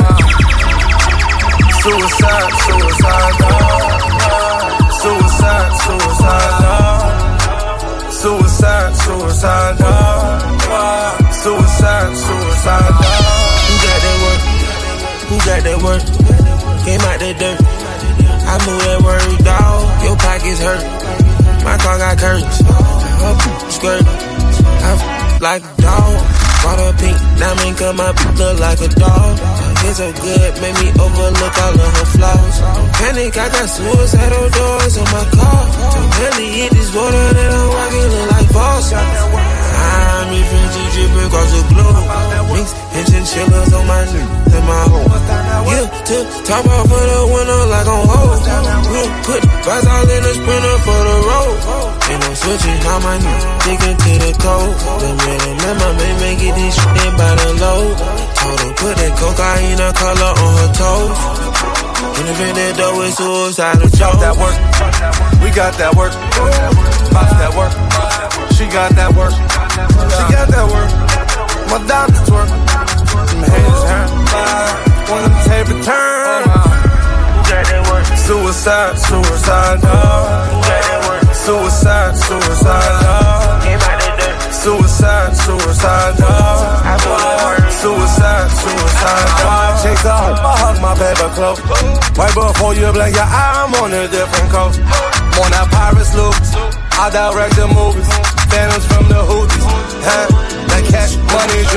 Suicide, suicide, dog. Suicide, suicide, dog. Suicide, suicide, dog. Suicide, suicide, dog. Who got that work? Who got that work? Came out that dirt. I move that word, dog. Your pockets hurt. My car got curtains. Her skirt. I f like a dog. Bought a pink diamond, cut my bitch look like a dog. It's so good, made me overlook all of her flaws. Don't panic, I got suicidal doors on my car. Don't really hit this water that I'm walking look like boss. I'm your Frenchie dripping across the globe. Mix and chinchillas on my knees and my home. Yeah, to top off for the winter like on hold. We'll put vibes all in the sprinter for the road. And I'm switching on my knees, digging to the cold. The middle man, my man, man, get this shit in by the load. Told her put that cocaine color on her toes. In the bed that door with suicidal joke. That work, we got that work. Pop that work, she got that work. She got that work. My doctors work. Them haters hurt. When them tape turn. Who got that work? Suicide, suicide, dog. Who got that work? Suicide, suicide, dog. Suicide, suicide, dog. Suicide, suicide, dog. Chase off, I hug my baby close. Right before you blink your eye, I'm on a different coast. I'm on that pirate sloop, I direct the movies. Phantoms from the Houthis, huh? That cash money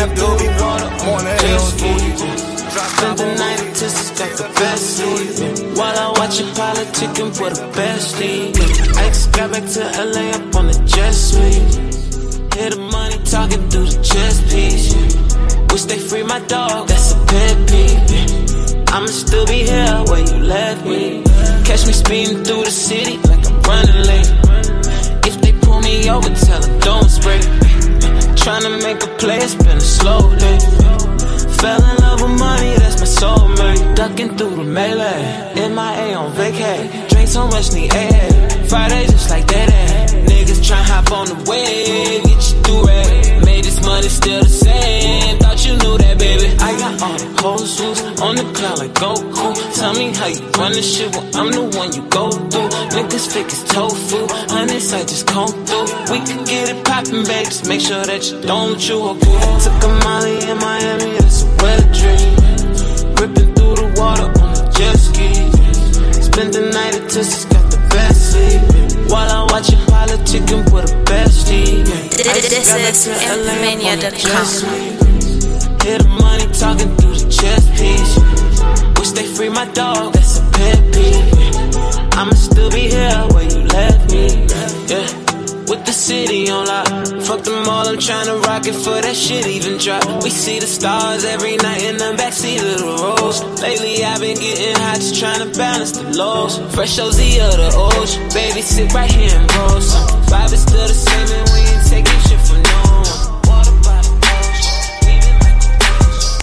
half doobie water, more than hell food. Spend the night until she's got the best sleep. While I watch you politicking for the best league. I just got back to L A up on the jet suite. Hear the money talking through the chest piece. Wish they free my dog, that's a pet peeve. I'ma still be here where you left me. Catch me speeding through the city like I'm running late. If they pull me over, tell them don't spray. Tryna make a play, it's been a slow day. Fell in love with money, that's my soulmate. Ducking through the melee, M I A on vacay. Drink so much, need A A. Friday just like that. Niggas tryna hop on the wave, get you through it. Made this money still the same. Thought you knew that, baby. I got all the hoes who's on the cloud like Goku. Tell me how you run this shit when I'm the one you go through. Niggas fake as tofu, honest, I just come through. We can get it poppin', babe, just make sure that you don't chew a cool. Took a molly in Miami, that's a wet dream. Ripping through the water on the jet ski. Spend the night until she's got the best sleep. While I watch you politicking for the best league. This is Implemania dot com. Hear the money talking through the chest piece. Wish they free my dog, that's a pet peeve. I'ma still be here where you left me. Yeah, with the city on lock. Fuck them all, I'm tryna rock it for that shit even drop. We see the stars every night in the backseat of the Rolls. Lately I've been getting hot, just tryna balance the lows. Fresh O Z of the ocean, baby sit right here and roll some. Vibe is still the same and we ain't taking shit from no one. Water by the ocean, leaving like a potion.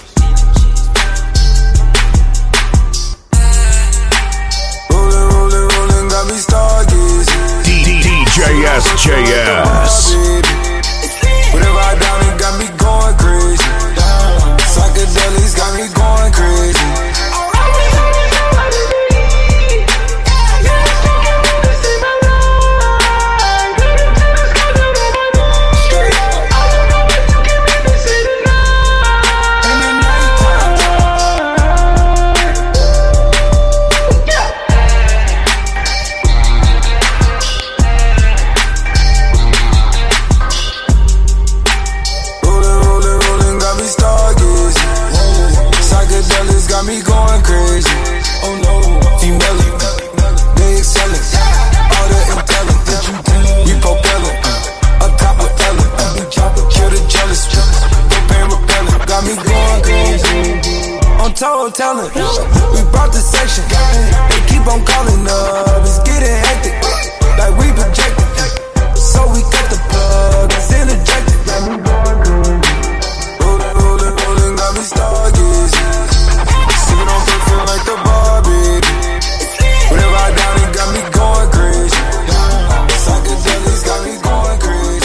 Rollin', rollin', rollin', got me stargazing. D J S J S. Whatever I down, it got me going crazy. Psychedelics got me going crazy. Talent. We brought the section. They keep on calling up. It's getting hectic. Like we projected. So we cut the plug. It's interjected. Rollin', rollin', rollin', got me stargazing. Sippin' on perfume like the bar, baby. Whenever I down, it got me going crazy. Psychedelics got me going crazy.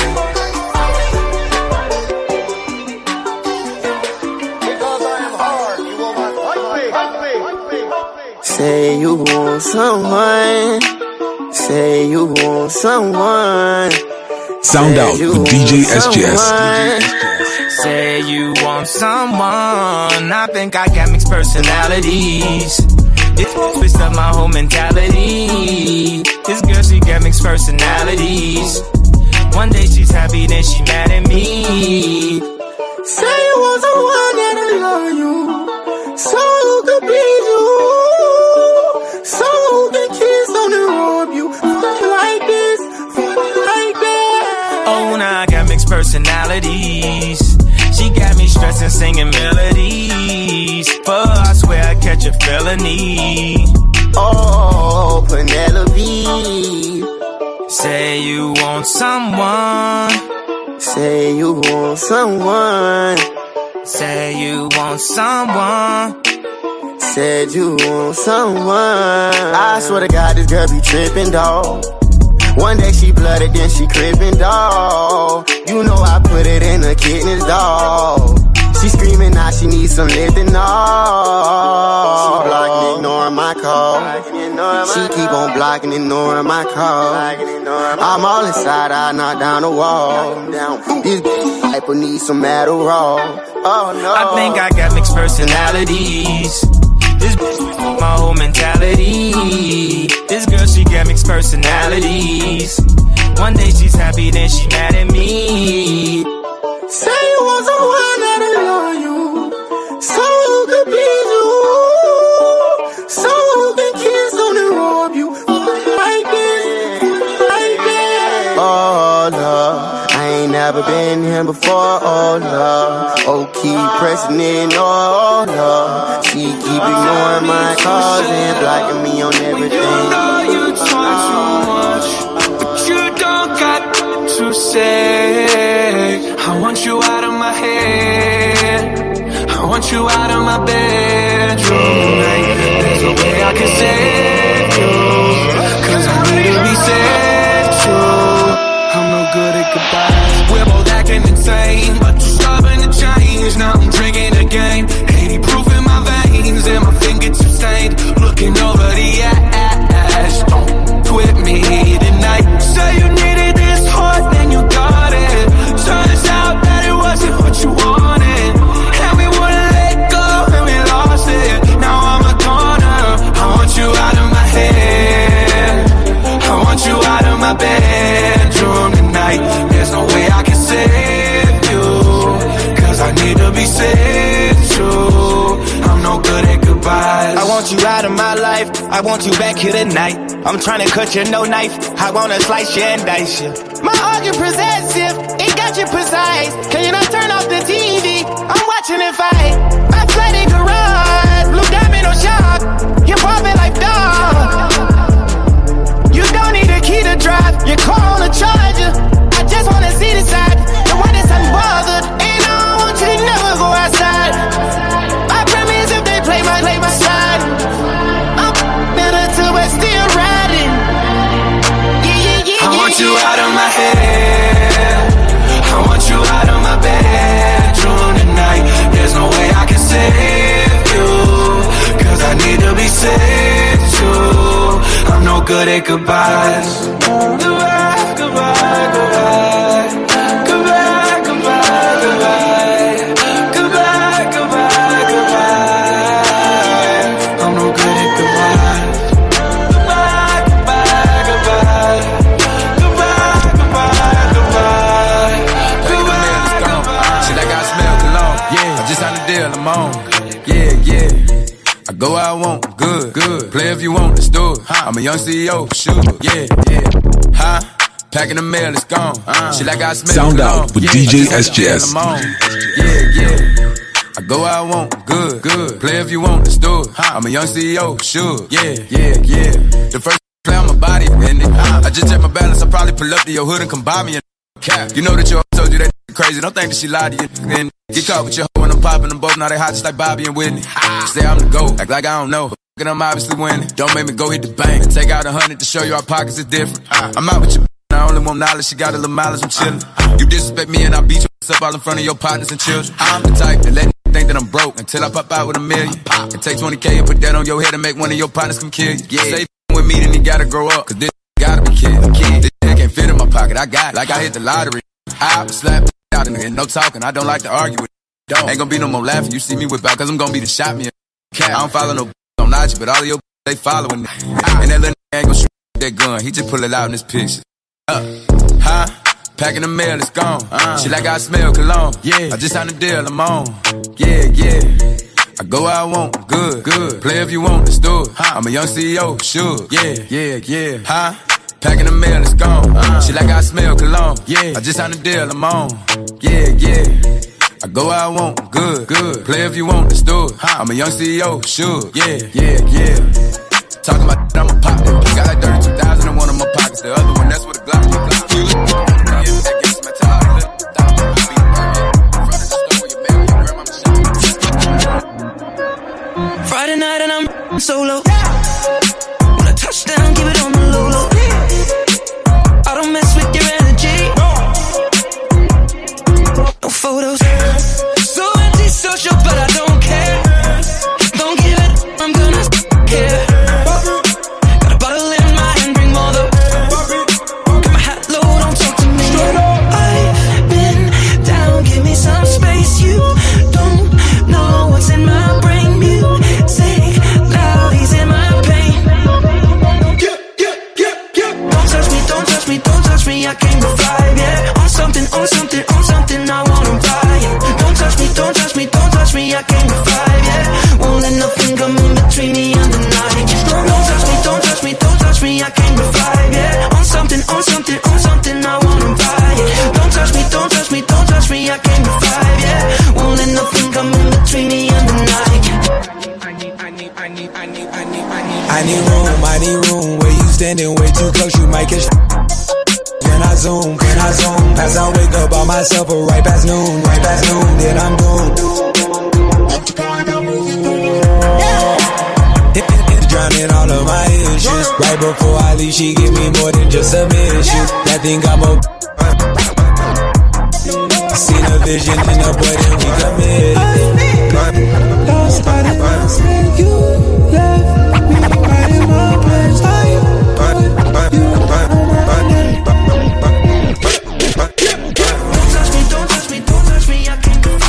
Say you want someone. Say you want someone. Sound out with D J S J S. Say you want someone. I think I got mixed personalities. This twist up my whole mentality. This girl, she got mixed personalities. One day she's happy, then she mad at me. Say you want someone that'll love you, so who could please you, so who can kiss on and rob you. Fuck like this, fuck like that. Oh, now I got mixed personalities. She got me stressing, singing melodies. For her, I swear I catch a felony. Oh, Penelope. Say you want someone. Say you want someone. Say you want someone. Said you want someone. I swear to God, this girl be trippin', dawg. One day she blooded, then she crippin', dawg. You know I put it in her kidneys, dawg. She screaming now she needs some lifting, dawg. She blocking, ignoring my call. She keep on blocking, ignoring my call. I'm all inside, I knock down the wall. This bitch type of need some Adderall. Oh no. I think I got mixed personalities. This bitch my whole mentality. This girl, she got mixed personalities. One day she's happy, then she mad at me. Say you want someone that'll been here before, oh no. Oh, keep pressing in, oh no. She keep ignoring my calls and blocking me on everything. You know you talk too much, but you don't got to say. I want you out of my head, I want you out of my bedroom tonight. There's no way I can save you, cause I need to be saved too. I'm no good at goodbyes. We're both acting insane, but too stubborn to change. Now I'm drinking again, eighty proof in my veins, and my fingertips stained. Looking over the ash, don't quit me tonight. Say you needed this heart, then you got it. Turns out that it wasn't what you wanted, and we wouldn't let go, and we lost it. Now I'm a goner. I want you out of my head, I want you out of my bedroom tonight. There's no way I can save you, cause I need to be saved too. I'm no good at goodbyes. I want you out of my life, I want you back here tonight. I'm trying to cut you, no knife, I wanna slice you and dice you. My heart is possessive, it got you precise. Can you not turn off the T V? I'm watching it fight. My flooded garage, blue diamond on shop. You're popping like dog. You don't need a key to drive, your car on a charger. I just wanna see the side, the one that's unbothered. And I don't want you to never go outside. I promise if they play my, play my side, I'm better till we're still riding. Yeah, yeah, yeah, I want yeah, you yeah. out of my head, I want you out of my bedroom tonight. There's no way I can save you, cause I need to be saved too. I'm no good at goodbyes. Goodbye, goodbye, goodbye. Goodbye, goodbye, goodbye. Goodbye, goodbye, goodbye. I'm no good at goodbyes. Goodbye, goodbye, goodbye. Goodbye, goodbye, goodbye. Goodbye, goodbye. Shit like I smell cologne. Yeah, I just signed a deal, I'm on. Yeah, yeah. I go where I want, good, good. Play if you want, let's do it. I'm a young C E O, sure, yeah, yeah. Huh? Packing the mail, it's gone. Uh, Shit like I smell Sound cologne. out with yeah, D J I S J S. I'm on. Yeah, yeah. I go where I want, good, good. Play if you want, let's do it. I'm a young C E O, sure, yeah, yeah, yeah. The first play on my body, in it. I just check my balance, I probably pull up to your hood and come buy me a cap. You know that your hoe told you that crazy, don't think that she lied to you. And get caught with your hoe when I'm popping them both, now they hot just like Bobby and Whitney. Say I'm the GOAT, act like I don't know. But I'm obviously winning. Don't make me go hit the bank and take out a hundred to show you our pockets is different. I'm out with your I only want knowledge, she got a little mileage, I'm chillin'. You disrespect me and I beat you up all in front of your partners and children. I'm the type that let think that I'm broke until I pop out with a million. And take twenty K and put that on your head and make one of your partners come kill you. Yeah. Say with me, then he gotta grow up, cause this gotta be kid. This shit can't fit in my pocket, I got it, like I hit the lottery. I slap out and no talking, I don't like to argue with you. Ain't gonna be no more laughing, you see me whip out, cause I'm gonna be the shot me. I don't follow no on Nachi, but all of your they following me. And that little ain't gonna shoot that gun, he just pull it out in his picture. Uh, huh? Packing the mail, it's gone. Uh, Shit like I smell cologne. Yeah, I just signed a deal, I'm on. Yeah, yeah. I go where I want, good, good. Play if you want, let's do it. I'm a young C E O, sure. Yeah, yeah, yeah. Huh? Packing the mail, it's gone. Uh, Shit like I smell cologne. Yeah, I just signed a deal, I'm on. Yeah, yeah. I go where I want, good, good. Play if you want, let's do it. I'm a young C E O, sure. Yeah, yeah, yeah. Talking about that, I'ma pop it. Got like thirty-two thousand in one of my pockets. The other one, that's what the Glock, the Glock. Friday night and I'm solo. When I touch down, keep it on the low low. I don't mess with your energy. No photos. So antisocial, but I don't care. Don't give it, I'm gonna care. Got a bottle in my hand, bring more though. Got my hat low, don't talk to me. I've been down, give me some space. You don't know what's in my brain. Music loud, he's in my pain. Don't touch me, don't touch me, don't touch me. I came to fly, yeah. On something, on something, on something I wanna buy. touch me, I can't be five, yeah. Won't let nothing come in between me and the night. I need, I need, I need, I need, I need, I need, I need room, I need room. Where you standing way too close, you might catch. Can I zoom, can I zoom? As I wake up by myself, or right past noon, right past noon, then I'm doomed. Drowning all of my issues. Right before I leave, she give me more than just a mission. That thing got more. Seen a vision in a boy, then we committed. Lost by the ones when you left me right in my pants. Don't touch me, don't touch me, don't touch me. I can't go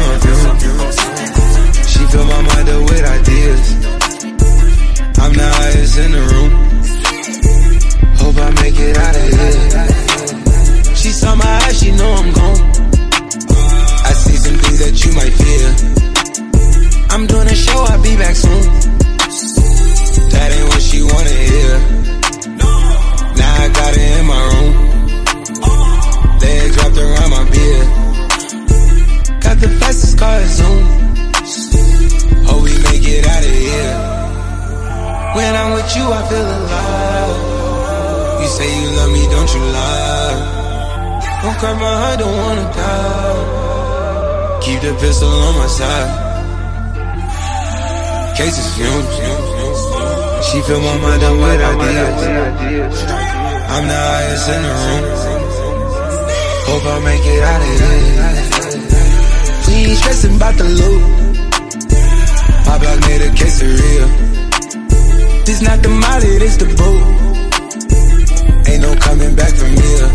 five. She fill my mind up with ideas. I'm the highest in the room. Hope I make it out of here. She saw my eyes, she know I'm gone. I see some things that you might fear. I'm doing a show, I'll be back soon. That ain't what she wanna hear. Now I got it in my room. Legs wrapped around my beard. Got the fastest car, Zoom. Hope we make it out of here. When I'm with you, I feel alive. You say you love me, don't you lie. Don't cry my heart, don't wanna die. Keep the pistol on my side. Cases fumes. She fill my mind up with ideas. I'm the highest in the room. Hope I make it out of here. We ain't stressing about the loot. My block made a quesadilla. This not the molly, this the boat. Ain't no coming back from here.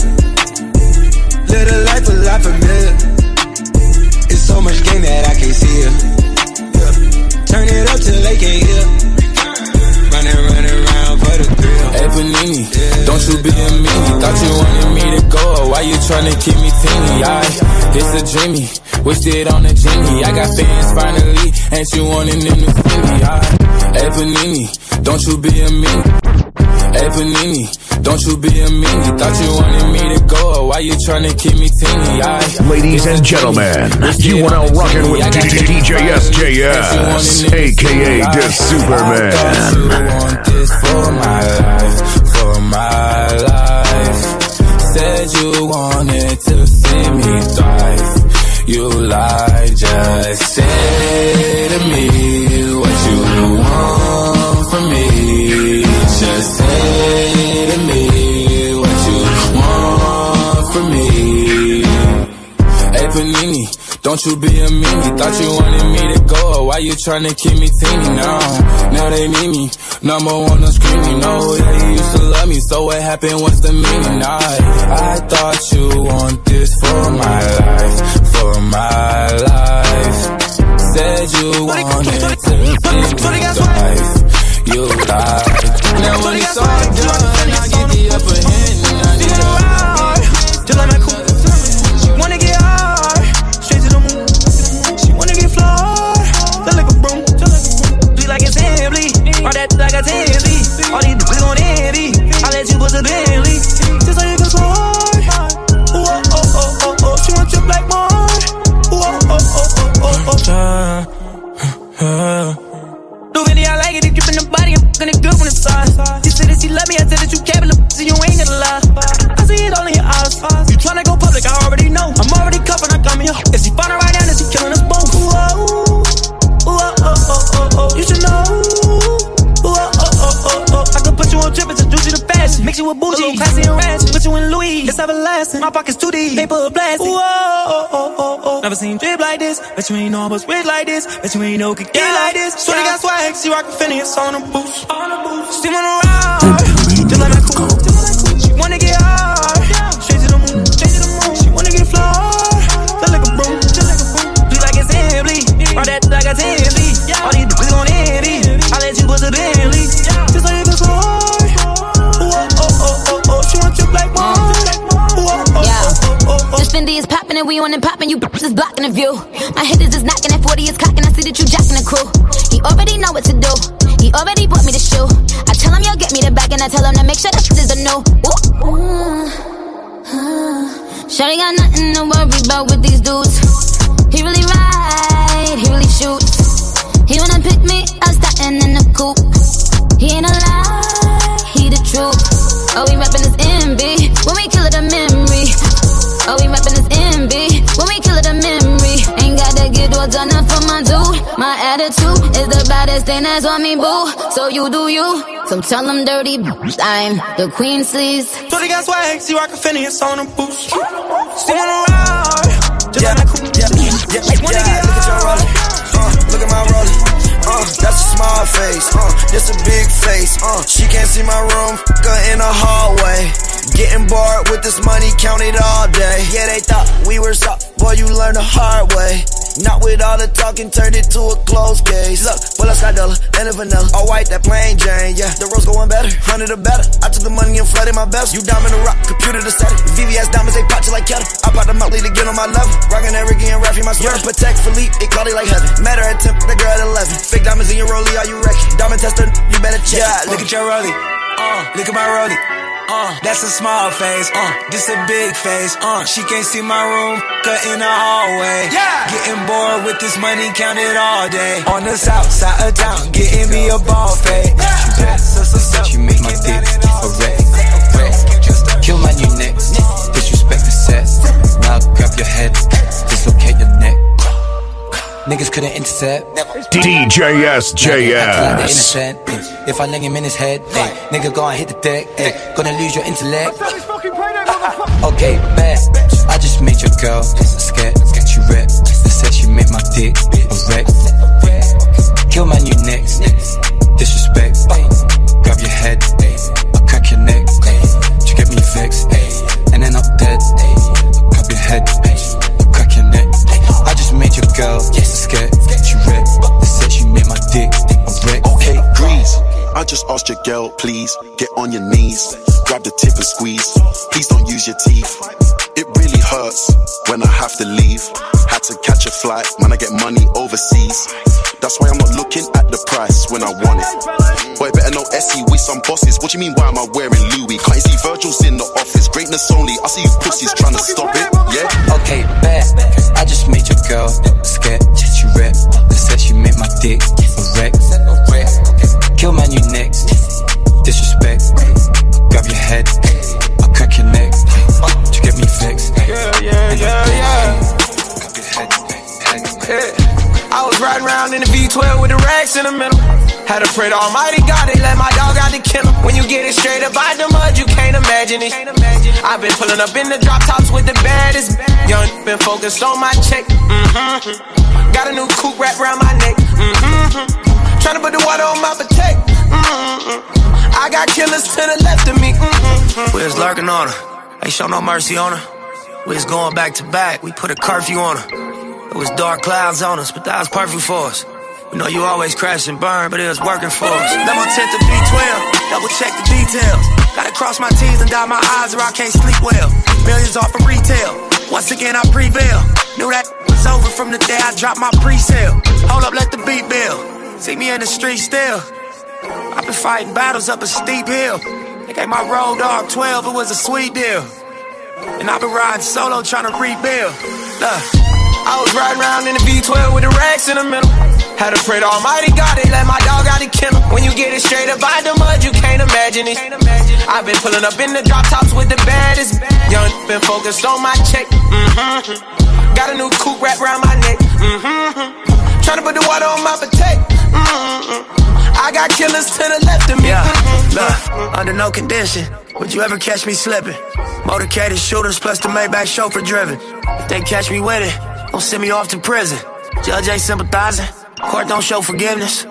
Live a life a lot familiar. It's so much game that I can't see it. Yeah. Turn it up till they can't hear. Running, running around for the thrill. Hey Panini, yeah. Don't you be a meanie. Thought you wanted me to go. Why you tryna keep me teeny? I, it's a dreamy. Wished it on a genie. I got fans finally. Ain't you wanting them to see me? I, hey Panini, don't you be a meanie. Hey Panini, don't you be a meanie. Thought you wanted me to go. Why you tryna keep me teeny? I, Ladies and gentlemen, you are now rocking with D J S J S, aka the Superman. I thought you want this for my life, for my life. Said you wanted to see me thrive. You lied, just say to me what you want from me. Just say to me what you want from me. Hey Panini, don't you be a meanie. Thought you wanted me to go. Why you tryna keep me teeny now? Now they need me. Number one on screen, you know that you used to love me. So what happened? What's the meaning? I, I thought you want this for my life, for my life. Said you wanted to see me thrive. You lied. Now when it's all done, I get the upper hand and I need a just like my cool. She wanna get hard, straight to the moon. She wanna get flawed, just like a broom. Be like assembly, ride that like a Bentley. All these bitches gon' envy. I let you put the Bentley, just so you can slide. Ooh oh oh oh oh oh, she want trip like mine. Ooh oh oh oh oh oh oh. Do video, I like it, it drippin' the body, I'm f***ing it good from the side. You said that she love me, I said that you care, but so you ain't gonna lie. I see it all in your eyes. You tryna go public, I already know. I'm already cuffin', I got me up. If she find her right now, then she killin' us both. Ooh oh, ooh oh oh oh oh oh, you should know. Ooh oh oh oh oh oh, I could put you on trip, introduce you to fashion, mix you with bougie, classy and ratchet, put you in Louis, it's everlasting. My pockets too deep, paper plastic. Ooh oh oh oh oh oh, never seen drip like this, bet you ain't know I was rich like this, bet you ain't know could get like this. Shorty got swag, she rockin' Phineas on the boost, on the boost. She wanna ride, just like my cool. She wanna get hard, straight to the moon, straight to the moon. She wanna get flawed, just like a broom, just like a broom. Be like assembly, ride that like a Bentley. All these bitches gon' envy. I let you put the Bentley, just so you can slide. Ooh oh oh oh oh, she want trip like mine. Ooh oh oh oh oh oh. This Fendi is poppin' and we on and poppin'. You is blocking the view. My hitters is knocking at forty is cocking. I see that you jacking the crew. He already know what to do. He already bought me the shoe. I tell him you'll get me the bag and I tell him to make sure the is a no. Ooh. Ooh. Uh. Shawty got nothing to worry about with these dudes. He really ride, he really shoot. He wanna pick me up, starting in the coupe. He ain't a lie, he the truth. Oh, we rapping this envy when we kill it a memory. Oh, we rapping this envy when we kill it a memory. Ain't gotta get all done up for my dude. My attitude is the baddest thing that's on me, boo. So you do you. So tell them dirty, I'm the queen sleaze. Shorty got swag, see rockin' Phineas on the boost. Still around, just yeah, like cool. Yeah, yeah, yeah, yeah. Look at your rolling, uh, look at my rolling. Uh, that's a small face, uh, this a big face, uh, she can't see my room, f*** her in the hallway. Getting bored with this money, count it all day. Yeah, they thought we were soft, boy, you learn the hard way. Not with all the talking, turned it to a closed case. Look, pull up Skydola, and a vanilla, all white, that plain Jane, yeah. The rose going better, hundred or better. I took the money and flooded my bells. You diamond the rock, computer to set it. V V S diamonds, they pop you like kettle. I pop them out, lead to get on my level. Rockin' that Ricky and Raffy, my sweater. Protect Philippe, it called it like heaven. Met her at ten, the girl at eleven. Fake diamonds in your rollie, are you wrecking? Diamond tester, you better check. Yeah, look at your rollie, uh, look at my rollie. Uh, that's a small face, uh, this a big face, uh, she can't see my room, cut in the hallway. Yeah! Getting bored with this money, count it all day. On the south side of town, getting me a ball fade. Yeah. So, so, so, you make my dick a wreck, wreck. Kill my new next, disrespect the set. Now grab your head, dislocate your neck. Niggas couldn't intercept. D J S J S. If I lay him in his head, ay, nigga go and hit the deck, ay, gonna lose your intellect. Okay, bad. I just made your girl scared, get you rep. They said she made my dick a wreck. Kill my new next, disrespect. Grab your head, I'll crack your neck. You get me vexed, and then I'm dead. Grab your head, I'll crack your neck. I just made your girl scared, get you rep. They said she made my dick a wreck. Okay, Grease. I just asked your girl, please, get on your knees, grab the tip and squeeze, please don't use your teeth. It really hurts when I have to leave. Had to catch a flight, man, I get money overseas. That's why I'm not looking at the price when I want it. Boy, better know S E, we some bosses. What you mean, why am I wearing Louis? Can't you see Virgil's in the office? Greatness only, I see you pussies trying to stop it, yeah? Okay, bad. I just made your girl scared, get you rep. They said she made my dick a wreck. Kill my new next, disrespect. Grab your head, I'll crack your neck. You get me vexed. Yeah, yeah, yeah, yeah. Yeah. I was riding around in the V twelve with the racks in the middle. Had to pray to Almighty God, they let my dog out to kill him. When you get it straight up out the mud, you can't imagine it. I've been pulling up in the drop tops with the baddest. Young been focused on my check. Mm-hmm. Got a new coupe wrapped around my neck. Mm-hmm. Tryna put the water on my potato. Mm-hmm. I got killers to the left of me. Mm-hmm. We was lurking on her, ain't show no mercy on her. We was going back to back, we put a curfew on her. It was dark clouds on us, but that was perfect for us. We know you always crash and burn, but it was working for us. Let my tent to B twelve, double check the details. Gotta cross my T's and dot my I's or I can't sleep well. Millions off of retail, once again I prevail. Knew that was over from the day I dropped my pre-sale. Hold up, let the beat build. See me in the street still. I've been fighting battles up a steep hill. They gave my road dog twelve, it was a sweet deal. And I've been riding solo trying to rebuild. Look, I was riding around in the V twelve with the racks in the middle. Had to pray to Almighty God, they let my dog out to kill him. When you get it straight up out the mud, you can't imagine it. I've been pulling up in the drop tops with the baddest. Young been focused on my check. Mm-hmm. Got a new coupe wrapped around my neck. Mm-hmm. Tryna put the water on my potato. Mm-mm. I got killers to the left of me. Yeah, look, under no condition would you ever catch me slipping. Motorcaded shooters plus the Maybach chauffeur driven. If they catch me with it, don't send me off to prison. Judge ain't sympathizing, court don't show forgiveness.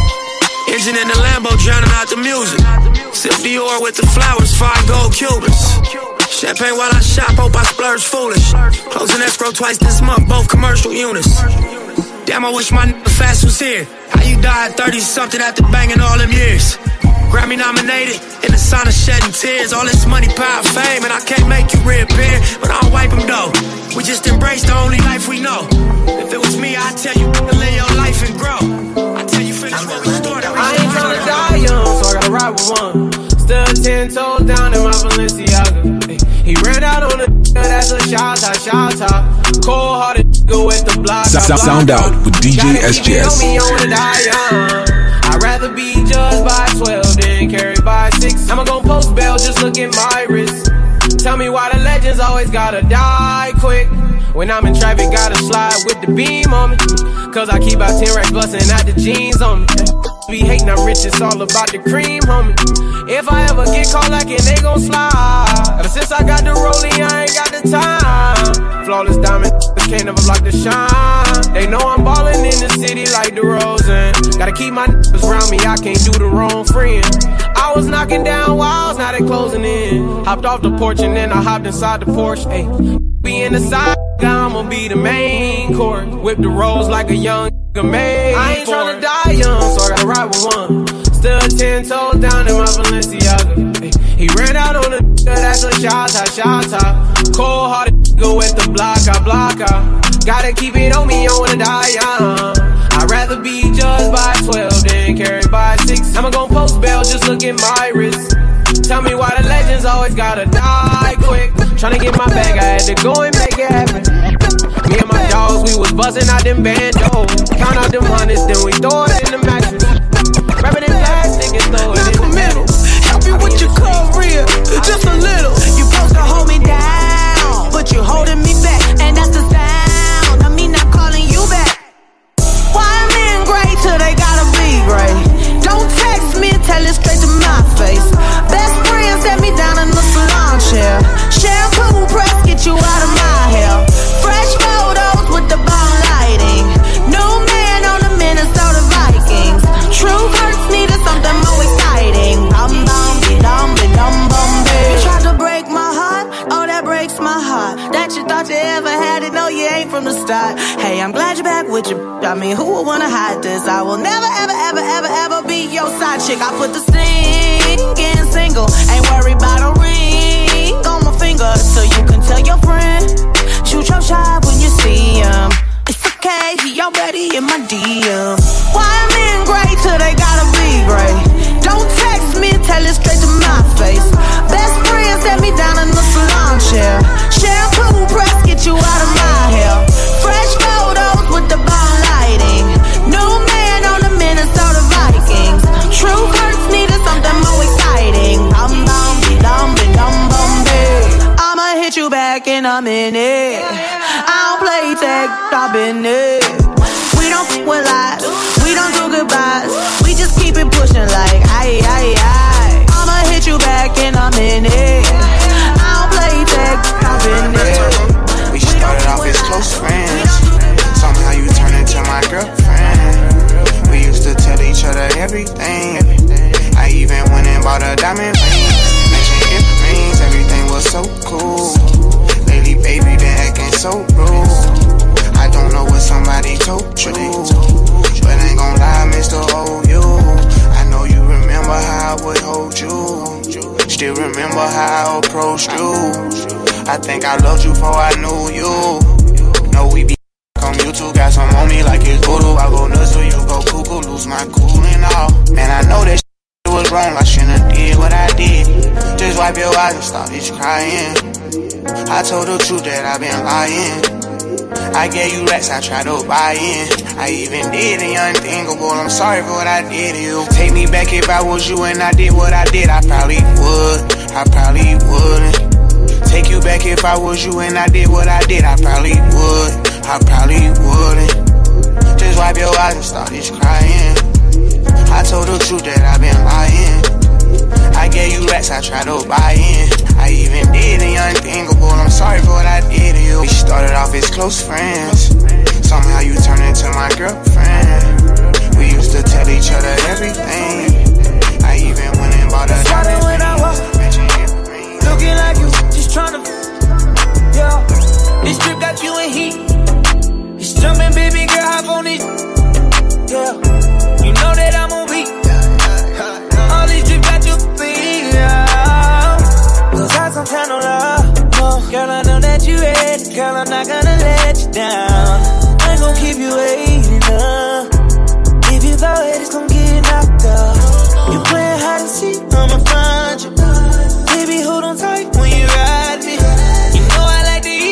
Engine in the Lambo drowning out the music. Sip Dior with the flowers, five gold Cubans. Champagne while I shop, hope I splurge foolish. Closing escrow twice this month, both commercial units. Damn, I wish my nigga Fast was here. How you died thirty-something after banging all them years? Grammy nominated, in the sauna shedding tears. All this money, power, fame, and I can't make you reappear. But I'll wipe them though. We just embrace the only life we know. If it was me, I'd tell you to live your life and grow. I tell you finish what we started. I ain't tryna die young, so I gotta ride with one. Still ten toes down in my Balenciaga. He ran out on the that's that's a shout out, shout out. Cold hearted nigga with the block. Sound out with D J S J S. I'd rather be judged by twelve than carried by six. I'ma gon' post bail, just look at my wrist. Tell me why the legends always gotta die quick. When I'm in traffic, gotta slide with the beam on me. Cause I keep out ten racks bustin' out the jeans on me. Be hating, I'm rich, it's all about the cream, homie. If I ever get caught lacking, they gon' slide. Ever since I got the rollie, I ain't got the time. Flawless diamond, can't never block the shine. They know I'm ballin' in the city like DeRozan. Gotta keep my niggas around me, I can't do the wrong friend. I was knocking down walls, now they closing in. Hopped off the porch and then I hopped inside the Porsche. Ayy, be in the side, I'ma be the main course. Whip the rolls like a young nigga made. I ain't tryna die young, so I gotta ride with one. Still ten toes down in my Balenciaga. Ay, he ran out on the nigga, that's a shot out, shot out. Cold hearted nigga with the block out, block out. Gotta keep it on me, I wanna die young. I'd rather be judged by twelve than carried by six. I'ma gon' post bail, just look at my wrist. Tell me why the legends always gotta die quick. Tryna get my bag, I had to go and make it happen. Me and my dogs, we was buzzing out them bandos. Count out them hundreds, then we throw it in the mattress. Wrap it in plastic and throw it in the middle. Help me with your career, just a little. You supposed to hold me down, but you holding me back, and that's the sound of me not calling you back. Why men great till they gotta be great? Don't text me, tell it straight to my face. Best friend set me down in the salon chair. Shampoo press, get you out of my hair. Fresh photos with the bomb lighting. New man on the Minnesota Vikings. True hurts needed something more exciting. Bum bum be dum be dum bum be. You tried to break my heart, oh that breaks my heart. That you thought you ever had it, no you ain't from the start. Hey, I'm glad you're back with your. I mean, who would wanna hide this? I will never ever ever ever ever be your side chick. I put the singing single, ain't worried about a ring on my finger, so you can tell your friend. Shoot your shot when you see him. It's okay, he already in my D M. Why men great till they gotta be great? Don't text me, tell it straight to my face. Best friend set me down in the salon chair. Shampoo press, get you out of my hair. Fresh photos with the bomb lighting. New man on the Minnesota Vikings. True hurts needed something more exciting. Bum bum be dum be dum bum be. I'ma hit you back in a minute. I don't play tag, I've been it. We don't f with lies, we don't do goodbyes. We just keep it pushing like aye aye aye. I'ma hit you back in a minute. I don't play tag, I've been it. We started off as close friends. Somehow you turned into my girlfriend. We used to tell each other everything. I even went and bought a diamond ring. Matching earrings, everything was so cool. Lately, baby, been acting so rude. I don't know what somebody told you, but ain't gon' lie, Mister O U. I know you remember how I would hold you. Still remember how I approached you. I think I loved you before I knew you. Know we be on YouTube, got some on me like it's voodoo. I go nuts till you go cuckoo, lose my cool and all. Man, I know that shit was wrong, I shouldn't did what I did. Just wipe your eyes and stop this crying. I told the truth that I've been lying. I gave you racks, I tried to buy in. I even did the unthinkable, I'm sorry for what I did to you. Take me back if I was you and I did what I did, I probably would, I probably wouldn't. Take you back if I was you and I did what I did, I probably would, I probably wouldn't. Just wipe your eyes and start this crying. I told the truth that I've been lying. I gave you racks, I tried to buy in. I even did the unthinkable, I'm sorry for what I did to you. We started off as close friends. Somehow you turned into my girlfriend. We used to tell each other everything. I even went and bought a diamond when I walk, looking like you, just tryna. Yeah, this trip got you in heat. It's jumping, baby girl, hop on it. Yeah, you know that I'm on beat. All these trips got you beat. Yeah. Cause I some kind of love. No, girl, I know that you ready. Girl, I'm not gonna let you down. I ain't gon' keep you waiting up. If you thought it's gon' get knocked out, you playing hide and seek, I'ma find you. Baby, hold on tight when you ride me. You know I like to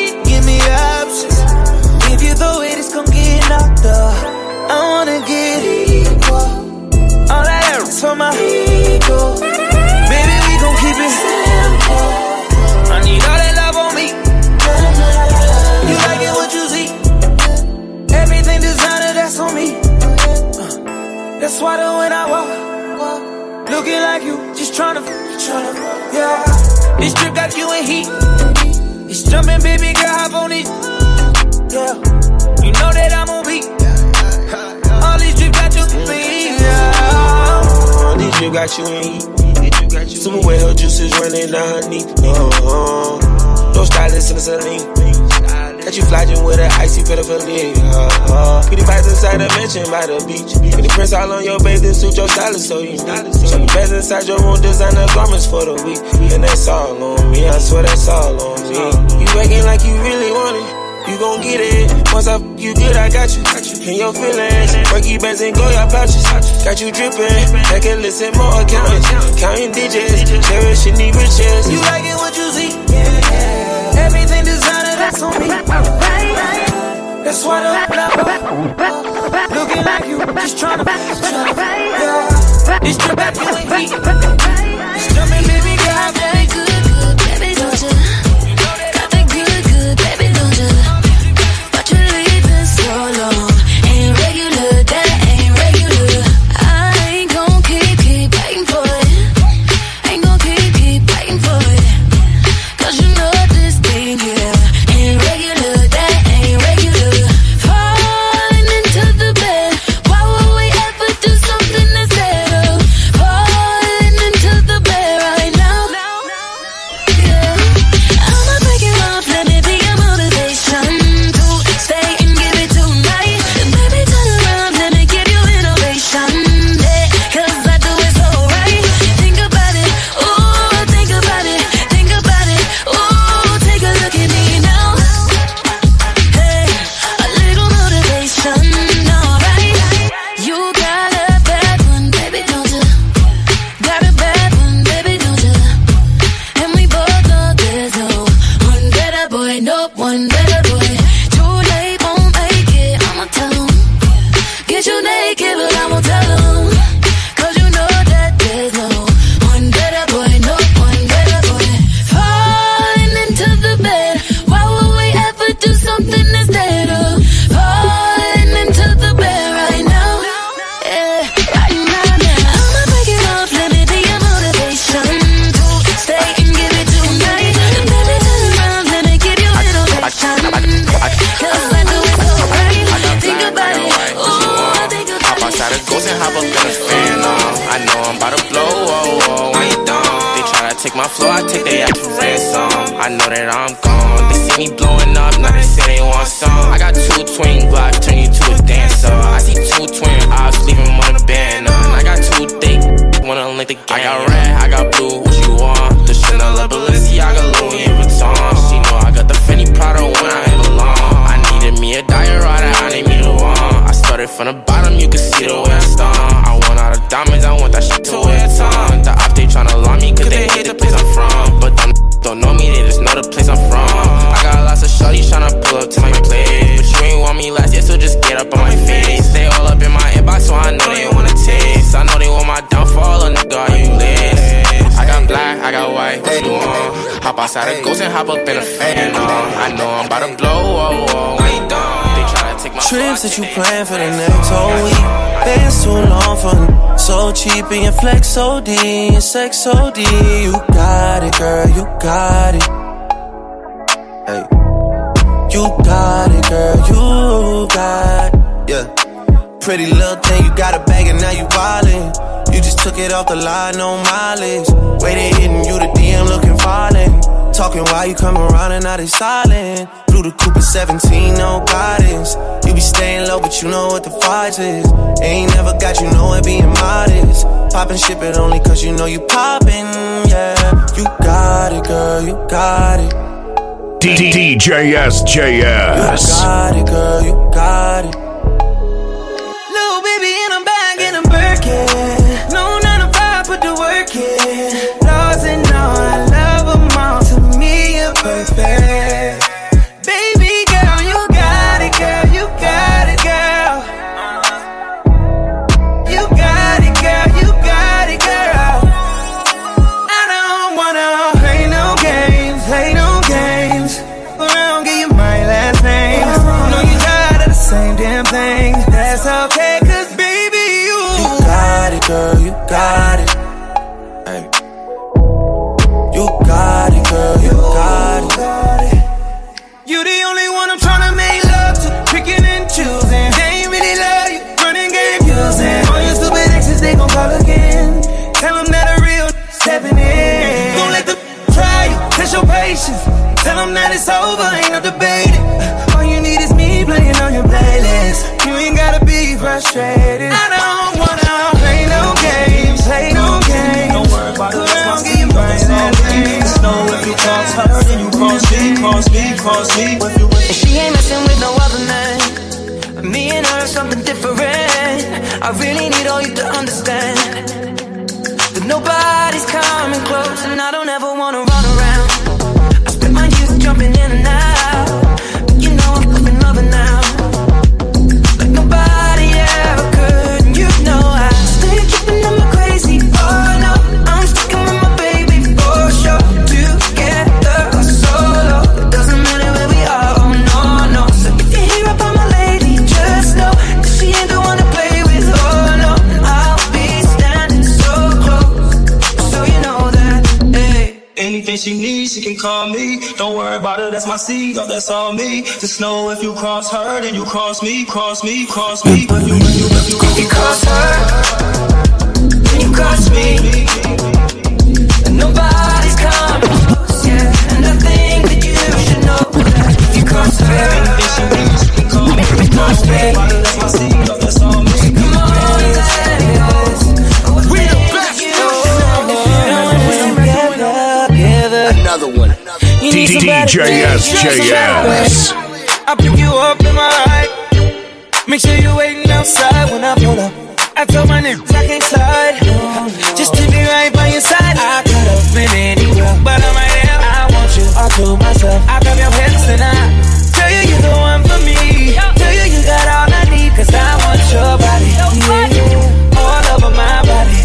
That's why the when I walk, walk, looking like you, just tryna, tryna, yeah. This trip got you in heat. It's jumping, baby girl, hop on it. Yeah, you know that I'm on beat. All these drip got you in heat. Yeah, these drip got you in heat. Super wet, her juices running down her knee. Uh-huh. No stylist in the saline. Got you flying with an icy pedophilia. Uh-huh. Pretty vibes inside the mansion by the beach. Pretty prints all on your bathing suit, your stylist so you know. Show me best inside your room, designer garments for the week. And that's all on me, I swear that's all on me. You acting like you really want it, you gon' get it. Once I f you good, I got you. In your feelings, worky bands and go your pouches. Got you dripping, I can listen more accountants. Counting digits, cherishing these riches. You like it what you see? Everything designer, that's on me. That's why the block, looking like you, just tryna, yeah. This trip got you in heat. It's jumping, baby girl, that good, good, baby, don't you? Got that good, good, baby, don't you? But you leaving so long, ain't regular, that ain't regular. I ain't gon' keep, keep fighting for it. Ain't gon' keep, keep fighting for it. Cause you know this thing here ain't regular, that ain't regular. Falling into the bed, why would we ever do something instead of falling into the bed right now? Yeah, I'ma break it off, let me be your motivation to stay and give it tonight. Baby, turn around, let me give you innovation. Yeah, cause I do it so right. Think about it, ooh, think about it, think about it, ooh, take a look at me now. Hey, a little motivation, alright. You got a bad one, baby, don't you? Got a bad one, baby, don't you? And we both know there's no one better boy, no one better boy. Too late, won't make it, I'ma tell 'em. Get you naked, but I won't tell 'em. Cause you know that there's no one better boy, no one better boy. Falling into the bed, why would we ever do something instead of falling into the bed right now? Yeah, right now, now. I'ma break it off, let me be your motivation to stay and give it tonight. Baby, turn around, let me give you innovation. Cause I do it so right. Think about it, ooh, think about Hop outside the ghost and hop up in the fan on. I know I'm about to blow, oh, oh, when you done. They try to take my flow, I take their ass for ransom. I know that I'm gone. They see me blowing up, now they say they want some. I got two twin blocks, turn you to a dancer. I see two twin eyes, leaving one a band on. I got two thick, wanna link the game. I got red, I got blue, what you want? The Chanel, the Balenciaga, Louis Vuitton. She know I got the Fendi Prada when I ain't belong. I needed me a diet rider, I need me the one. I started from the bottom, you can see the way I stung. I want all the diamonds, I want that shit to wear a ton. The op, they tryna lie me, cause they hate the place I'm from. But them don't know me, they just know the place I'm from. I got lots of shorties tryna pull up to my place. But you ain't want me last year, so just get up on my face. Stay all up in my inbox, so I know they wanna taste. I know they want my downfall, a nigga, are you lit? I got black, I got white, what you want? Hop outside the ghost and hop up in a fan on. I know I'm about to blow, oh, oh, when you done. They tryna take my trips that you plan for the next whole week. Been too long for so cheap and your flex O D, your sex O D. You got it, girl, you got it. Hey, you got it, girl, you got it. Yeah, pretty little thing, you got a bag and now you wildin'. You just took it off the line, no mileage. Waiting, hitting you the D M looking violent. Talking while you come around and now they silent. Blue the coupe at seventeen, no guidance. You be staying low, but you know what the fight is. Ain't never got you know it being modest. Poppin' ship it only cause you know you poppin', yeah. You got it, girl, you got it. D J S J S. You got it, girl, you got it. Little baby in a bag in a Birkin. No nine to five, put the work in. Laws and all, I love them all. To me, you're perfect. Baby girl, you got it, girl, you got it, girl. You got it, girl, you got it, girl. I don't wanna play no games, play no games. Around, give you my last name. No, something different. I really need all you to understand that nobody's coming close, and I don't ever wanna run around. I spent my youth jumping in and out, but you know I'm fucking loving now, like nobody ever could. And you know I stay tripping on my crazy. Oh no, I'm sticking with my baby for sure. Together or solo, it doesn't matter where we are. Oh no, no. So if you hear about my lady, just know that she ain't the one to play with. Oh no, and I'll be standing so close, so you know that. Hey. Anything she needs, she can call me. Don't worry about it, that's my seed, oh, that's all me. Just know if you cross her, then you cross me, cross me, cross me. If you, if you, if you, if you cross her, then you cross me. And nobody's coming close, yeah. And I think that you should know that if you cross her, anything she needs, she can call me. Cross me, that's my seed, oh, that's all me. Come on, let it go. We the best. Another one. D J S J S. I pick you up in my ride. Make sure you're waiting outside when I pull up. I told my niggas I can't slide. Just to be right by your side. I could have been anywhere, but I'm right here. I want you all to myself. I grab your hands and I tell you you're the one for me. Tell you you got all I need, cause I want your body. Yeah, all over my body.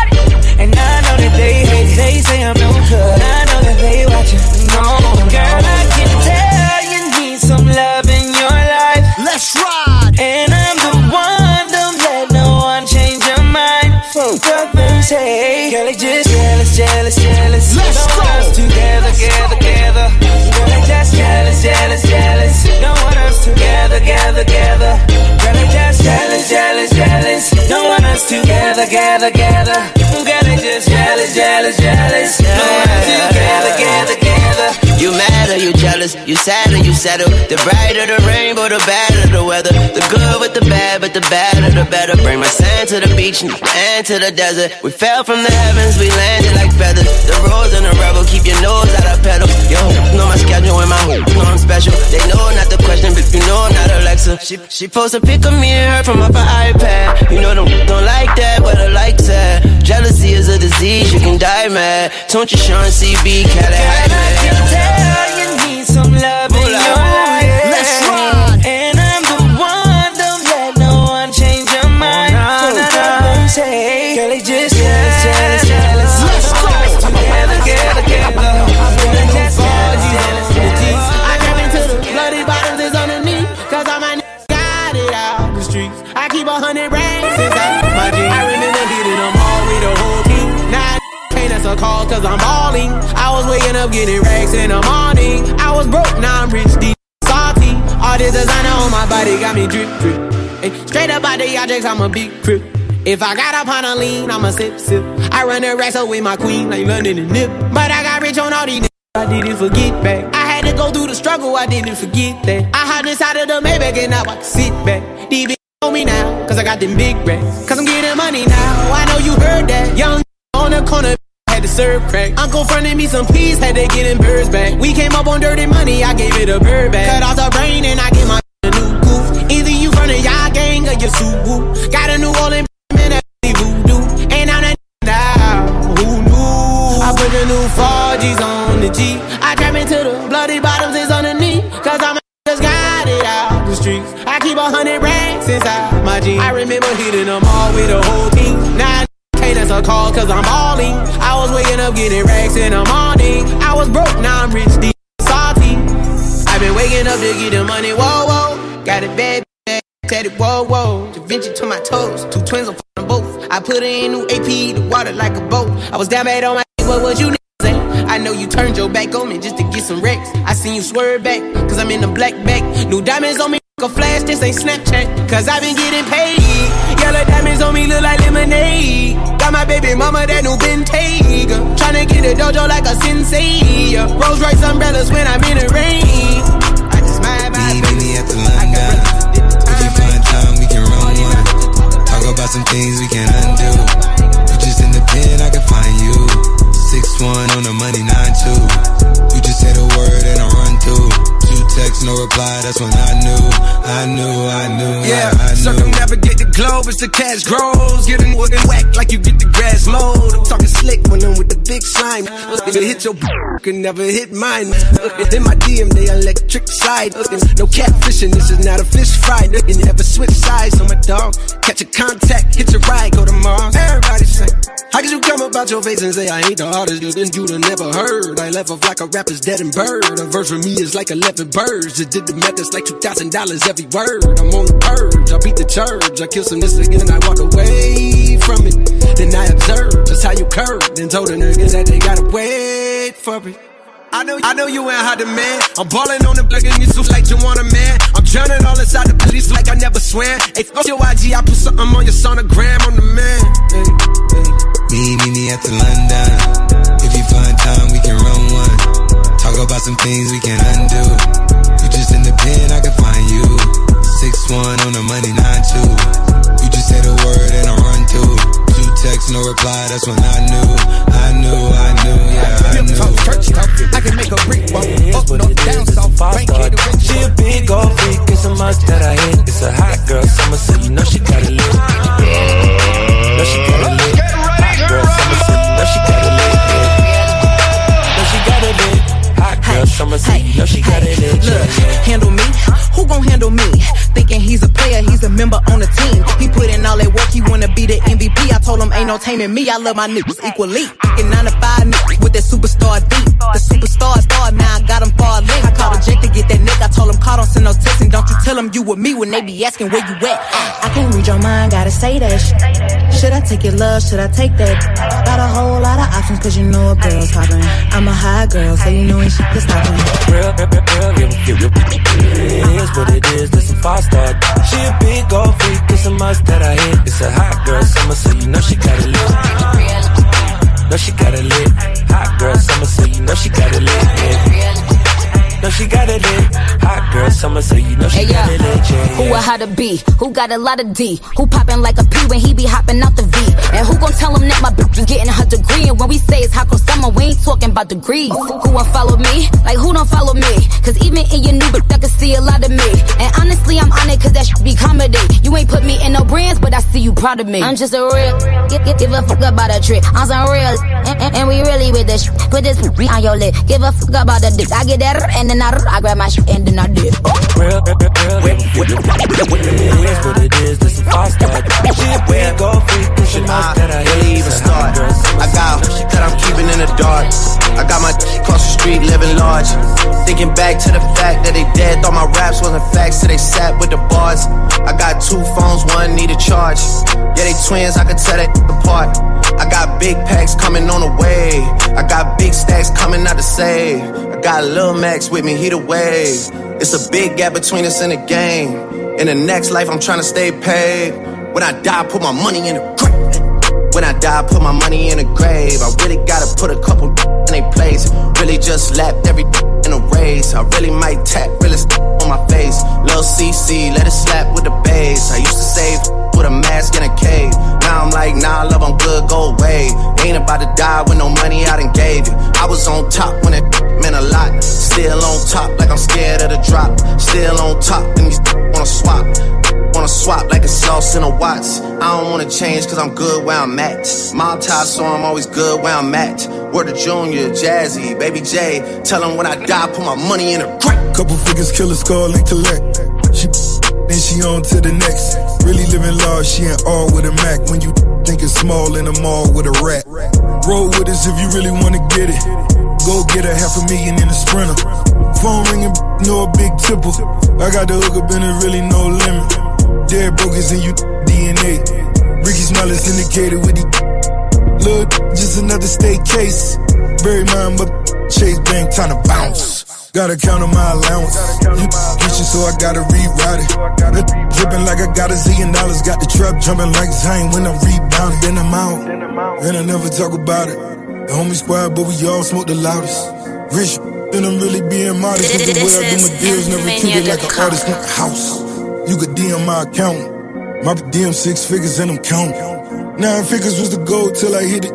And I know that they hate it. They say I'm no good. I know that they watching. No, girl, I can tell you need some love in your life. Let's ride. And I'm the one, don't let no one change your mind. Fuck up and say, girl, they just jealous, jealous, jealous. Let's don't go. want us together, together, together. Girl, they just jealous, jealous, jealous. Don't want us together, together, together. Girl, they just jealous, jealous, jealous. Don't want us together, together, together. Girl, they just jealous, jealous, jealous. Don't want us together, together, together. You mad or you jealous, you sad or you settle. The brighter the rainbow, the badder the weather. The good with the bad, but the badder the better. Bring my sand to the beach and to the desert. We fell from the heavens, we landed like feathers. The rose and the rebel, keep your nose out of pedal. Yo, know my schedule and my hoop, know I'm special. They know not the question, but you know I'm not Alexa. She she post a pic of me and her from up her iPad. You know them don't like that, but I like that. Jealousy is a disease, you can die mad. Don't you Sean C B, Cali High man. Tell you need some love in your life. Let's ride. And I'm the one, don't let no one change your mind. So don't say, girl, they just jealous, jealous, jealous. Let's go. Together, together, together. Girl, just jealous, jealous, jealous. I come into the bloody bottoms is underneath, cause all my niggas got it out the streets. I keep a hundred racks inside my jeans. I remember hitting them all with the whole team. Now ain't that's a call cause I'm balling. I was waking up getting racks in the morning. I was broke, now I'm rich, deep, salty. All this designer on my body got me drip, drip. Hey, straight up out the objects, I'm a big crip. If I got up on a lean, I'm a sip, sip. I run the racks up with my queen like London and Nip. But I got rich on all these niggas, I didn't forget back. I had to go through the struggle, I didn't forget that. I hopped inside of the Maybach and now I can sit back. These bitches know me now, cause I got them big racks. Cause I'm getting money now, I know you heard that. Young on the corner, had to serve crack. Uncle fronted me some peas, had to get them birds back. We came up on dirty money, I gave it a bird back. Cut off the brain and I get my a new goof. Either you from the y'all gang or you Subaru. Got a New Orleans man that voodoo. And I'm that now, who knew? I put the new four G's on the G. I trap into the bloody bottoms is underneath, cause I'm just got it out the streets. I keep a hundred racks inside my jeans. I remember hitting them all with the whole team. Now can't answer a call cause I'm balling. I was waking up getting racks in the morning. I was broke, now I'm rich, deep, salty. I've been waking up to get the money, whoa, whoa. Got it bad, bad, tatted, whoa, whoa. Da Vinci to my toes, two twins, I'm f***ing both. I put in new A P, the water like a boat. I was down bad on my what was you niggas say? I know you turned your back on me just to get some wrecks. I seen you swerve back, cause I'm in the black back. New diamonds on me, a flash, this ain't Snapchat. Cause I been getting paid. Yellow diamonds on me look like lemonade. Got my baby mama that new Bentayga. Tryna get a dojo like a sensei. Rolls Royce umbrellas when I'm in the rain. I just mind my baby at the London. If you find time, we can run one. Talk about some things we can undo. You just in the pen, I can find you. six one on the money, nine two. You just say the word and I run through. Two texts, no reply, that's when I knew. I knew, I knew, Yeah, I, I circumnavigate the globe as the cash grows. Get a nigga whack like you get the grass mowed. I'm talking slick when I'm with the big slime. If it hit your can never hit mine. In my D M, they electric slide. No catfishing, this is not a fish fry. You never switch sides on my dog. Catch a contact, hit your ride, go to Mars. Everybody say, how could you come about your face and say I ain't the hardest dude and you'd have never heard? I left off like a rapper's dead and bird. A verse for me is like eleven birds. Just did the math, it's like two thousand dollars every word. I'm on the purge, I beat the church. I kill some this again and I walk away from it. Then I observed just how you curved and told the niggas that they gotta wait for it. I know, I know you ain't hot demand. I'm ballin' on the block and you soup like you want a man. I'm drowning all inside the police like I never swam. Hey, fuck your I G, I put something on your sonogram. I'm the man. Hey, hey. Me, me, me at the London. If you find time, we can run one. Talk about some things we can undo. You just in the pen, I can find you. six one on the money, nine two. You just say the word and I run to. Two texts, no reply, that's when I knew. I knew, I knew, yeah, I knew. I can make a brick walk up, no down, south, bank, she a big old freak, it's a must that I hit. It's a hot girl summer, so you know she got it lit. Know she got it lit. Hot girl summer, so you know she got it lit. Know she got it lit. Hot girl summer, so you know she got it lit. Look, handle me? Who gon' handle me? Thinking he's a player, he's a member on the team. He put in all that work, he wanna be the M V P. I told him ain't no taming me, I love my niggas equally. Thinking nine to five niggas with that superstar deep. The superstar star, now I got him far link. I called a Jake to get that nigga, I told him call, don't send no text. And don't you tell him you with me when they be asking where you at. I can't read your mind, gotta say that shit. Should I take your love, should I take that? Got a whole lot of options cause you know a girl's hopping. I'm a high girl, so you know when she can stop me. Real, real, real, real, real, it is what it is, this a five star. She a big old freak, it's a must that I hit. It's a hot girl summer, so you know she got it lit. Know she got it lit. Hot girl summer, so you know she got it lit. Yeah. Know she got it lit. Hot girl summer, so you know she hey, got yeah. it lit. Yeah, who yeah. a how to be? Who got a lot of D? Who poppin' like a P when he be hopping out the V? And who gon' tell him that my bitch is getting her degree? And when we say it's hot girl summer, we ain't talking about degrees. Who won't follow me? Like who don't follow me? Cause even in your new bitch, I can see a lot of me. And honestly, I'm on it cause that shit be comedy. You ain't put me in no brands, but I see you proud of me. I'm just a real, give, give, give a fuck about a trick. I'm some real, and, and, and we really with this shit. Put this on your lip. Give a fuck about the dick. I get that and then I, I grab my shit and then I dip. Real, real, real, real, it is what it is, this a five star. She a big old freak, it's a must that I hit. Even start. I got that I'm keeping in the dark. I got my across the street living large. Thinking back to the fact that they dead, thought my raps wasn't facts, so they sat with the bars. I got two phones, one need a charge. Yeah, they twins, I could tell they apart. I got big packs coming on the way. I got big stacks coming out to save. I got Lil Max with me, he the wave. It's a big gap between us in the game. In the next life, I'm trying to stay paid. When I die, put my money in the grave. When I die, put my money in the grave. I really gotta put a couple in they place. Really just lapped every in a race. I really might tap, really on my face. Lil C C, let it slap with the bass. I used to save with a mask in a cave. Now I'm like, nah, love, I'm good, go away. Ain't about to die with no money I done gave you. I was on top when it meant a lot. Still on top like I'm scared of the drop. Still on top and these wanna swap. Wanna swap like a sauce in a Watts. I don't wanna change cause I'm good where I'm at. Mob tie, so I'm always good where I'm at. Word to Junior, Jazzy, Baby J. Tell them when I die, put my money in a grave. Couple figures, killer skull and collect. She then she on to the next. Really living large, she ain't all with a Mac. When you think it's small in the mall with a rat. Roll with us if you really wanna get it. Go get a half a million in a Sprinter. Phone ringing, no a big tipple. I got the hook up and there really no limit. Dead brokers in you D N A. Ricky Smiley syndicated with the look, just another state case. Bury mine, but Chase Bank time to bounce. Gotta count on my allowance. You bitchin', so I gotta rewrite it. That drippin' like I got a zillion dollars. Got the trap jumping like Zane when I'm rebounding. Then I'm out, and I never talk about it. The homie squad, but we all smoke the loudest. Rich, and I'm really being modest. With the way I do my deals, never treated like an artist. Want the house. You could D M my account. My D M six figures and I'm counting. Nine figures was the goal till I hit it easy.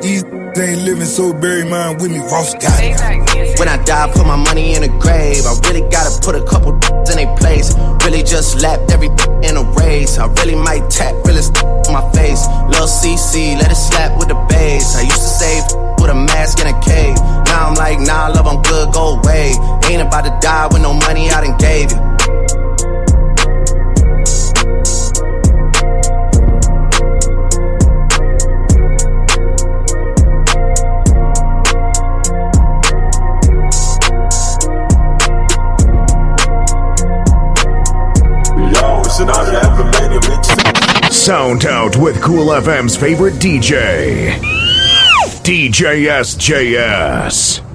They ain't living, so bury mine with me. Ross got it. When I die, put my money in a grave. I really gotta put a couple in their place. Really just lapped every in a race. I really might tap really on my face. Lil' C C, let it slap with the bass. I used to save with a mask in a cave. Now I'm like, nah, love, I'm good, go away. Ain't about to die with no money I done gave you. Sound out with Cool F M's favorite D J, D J S J S.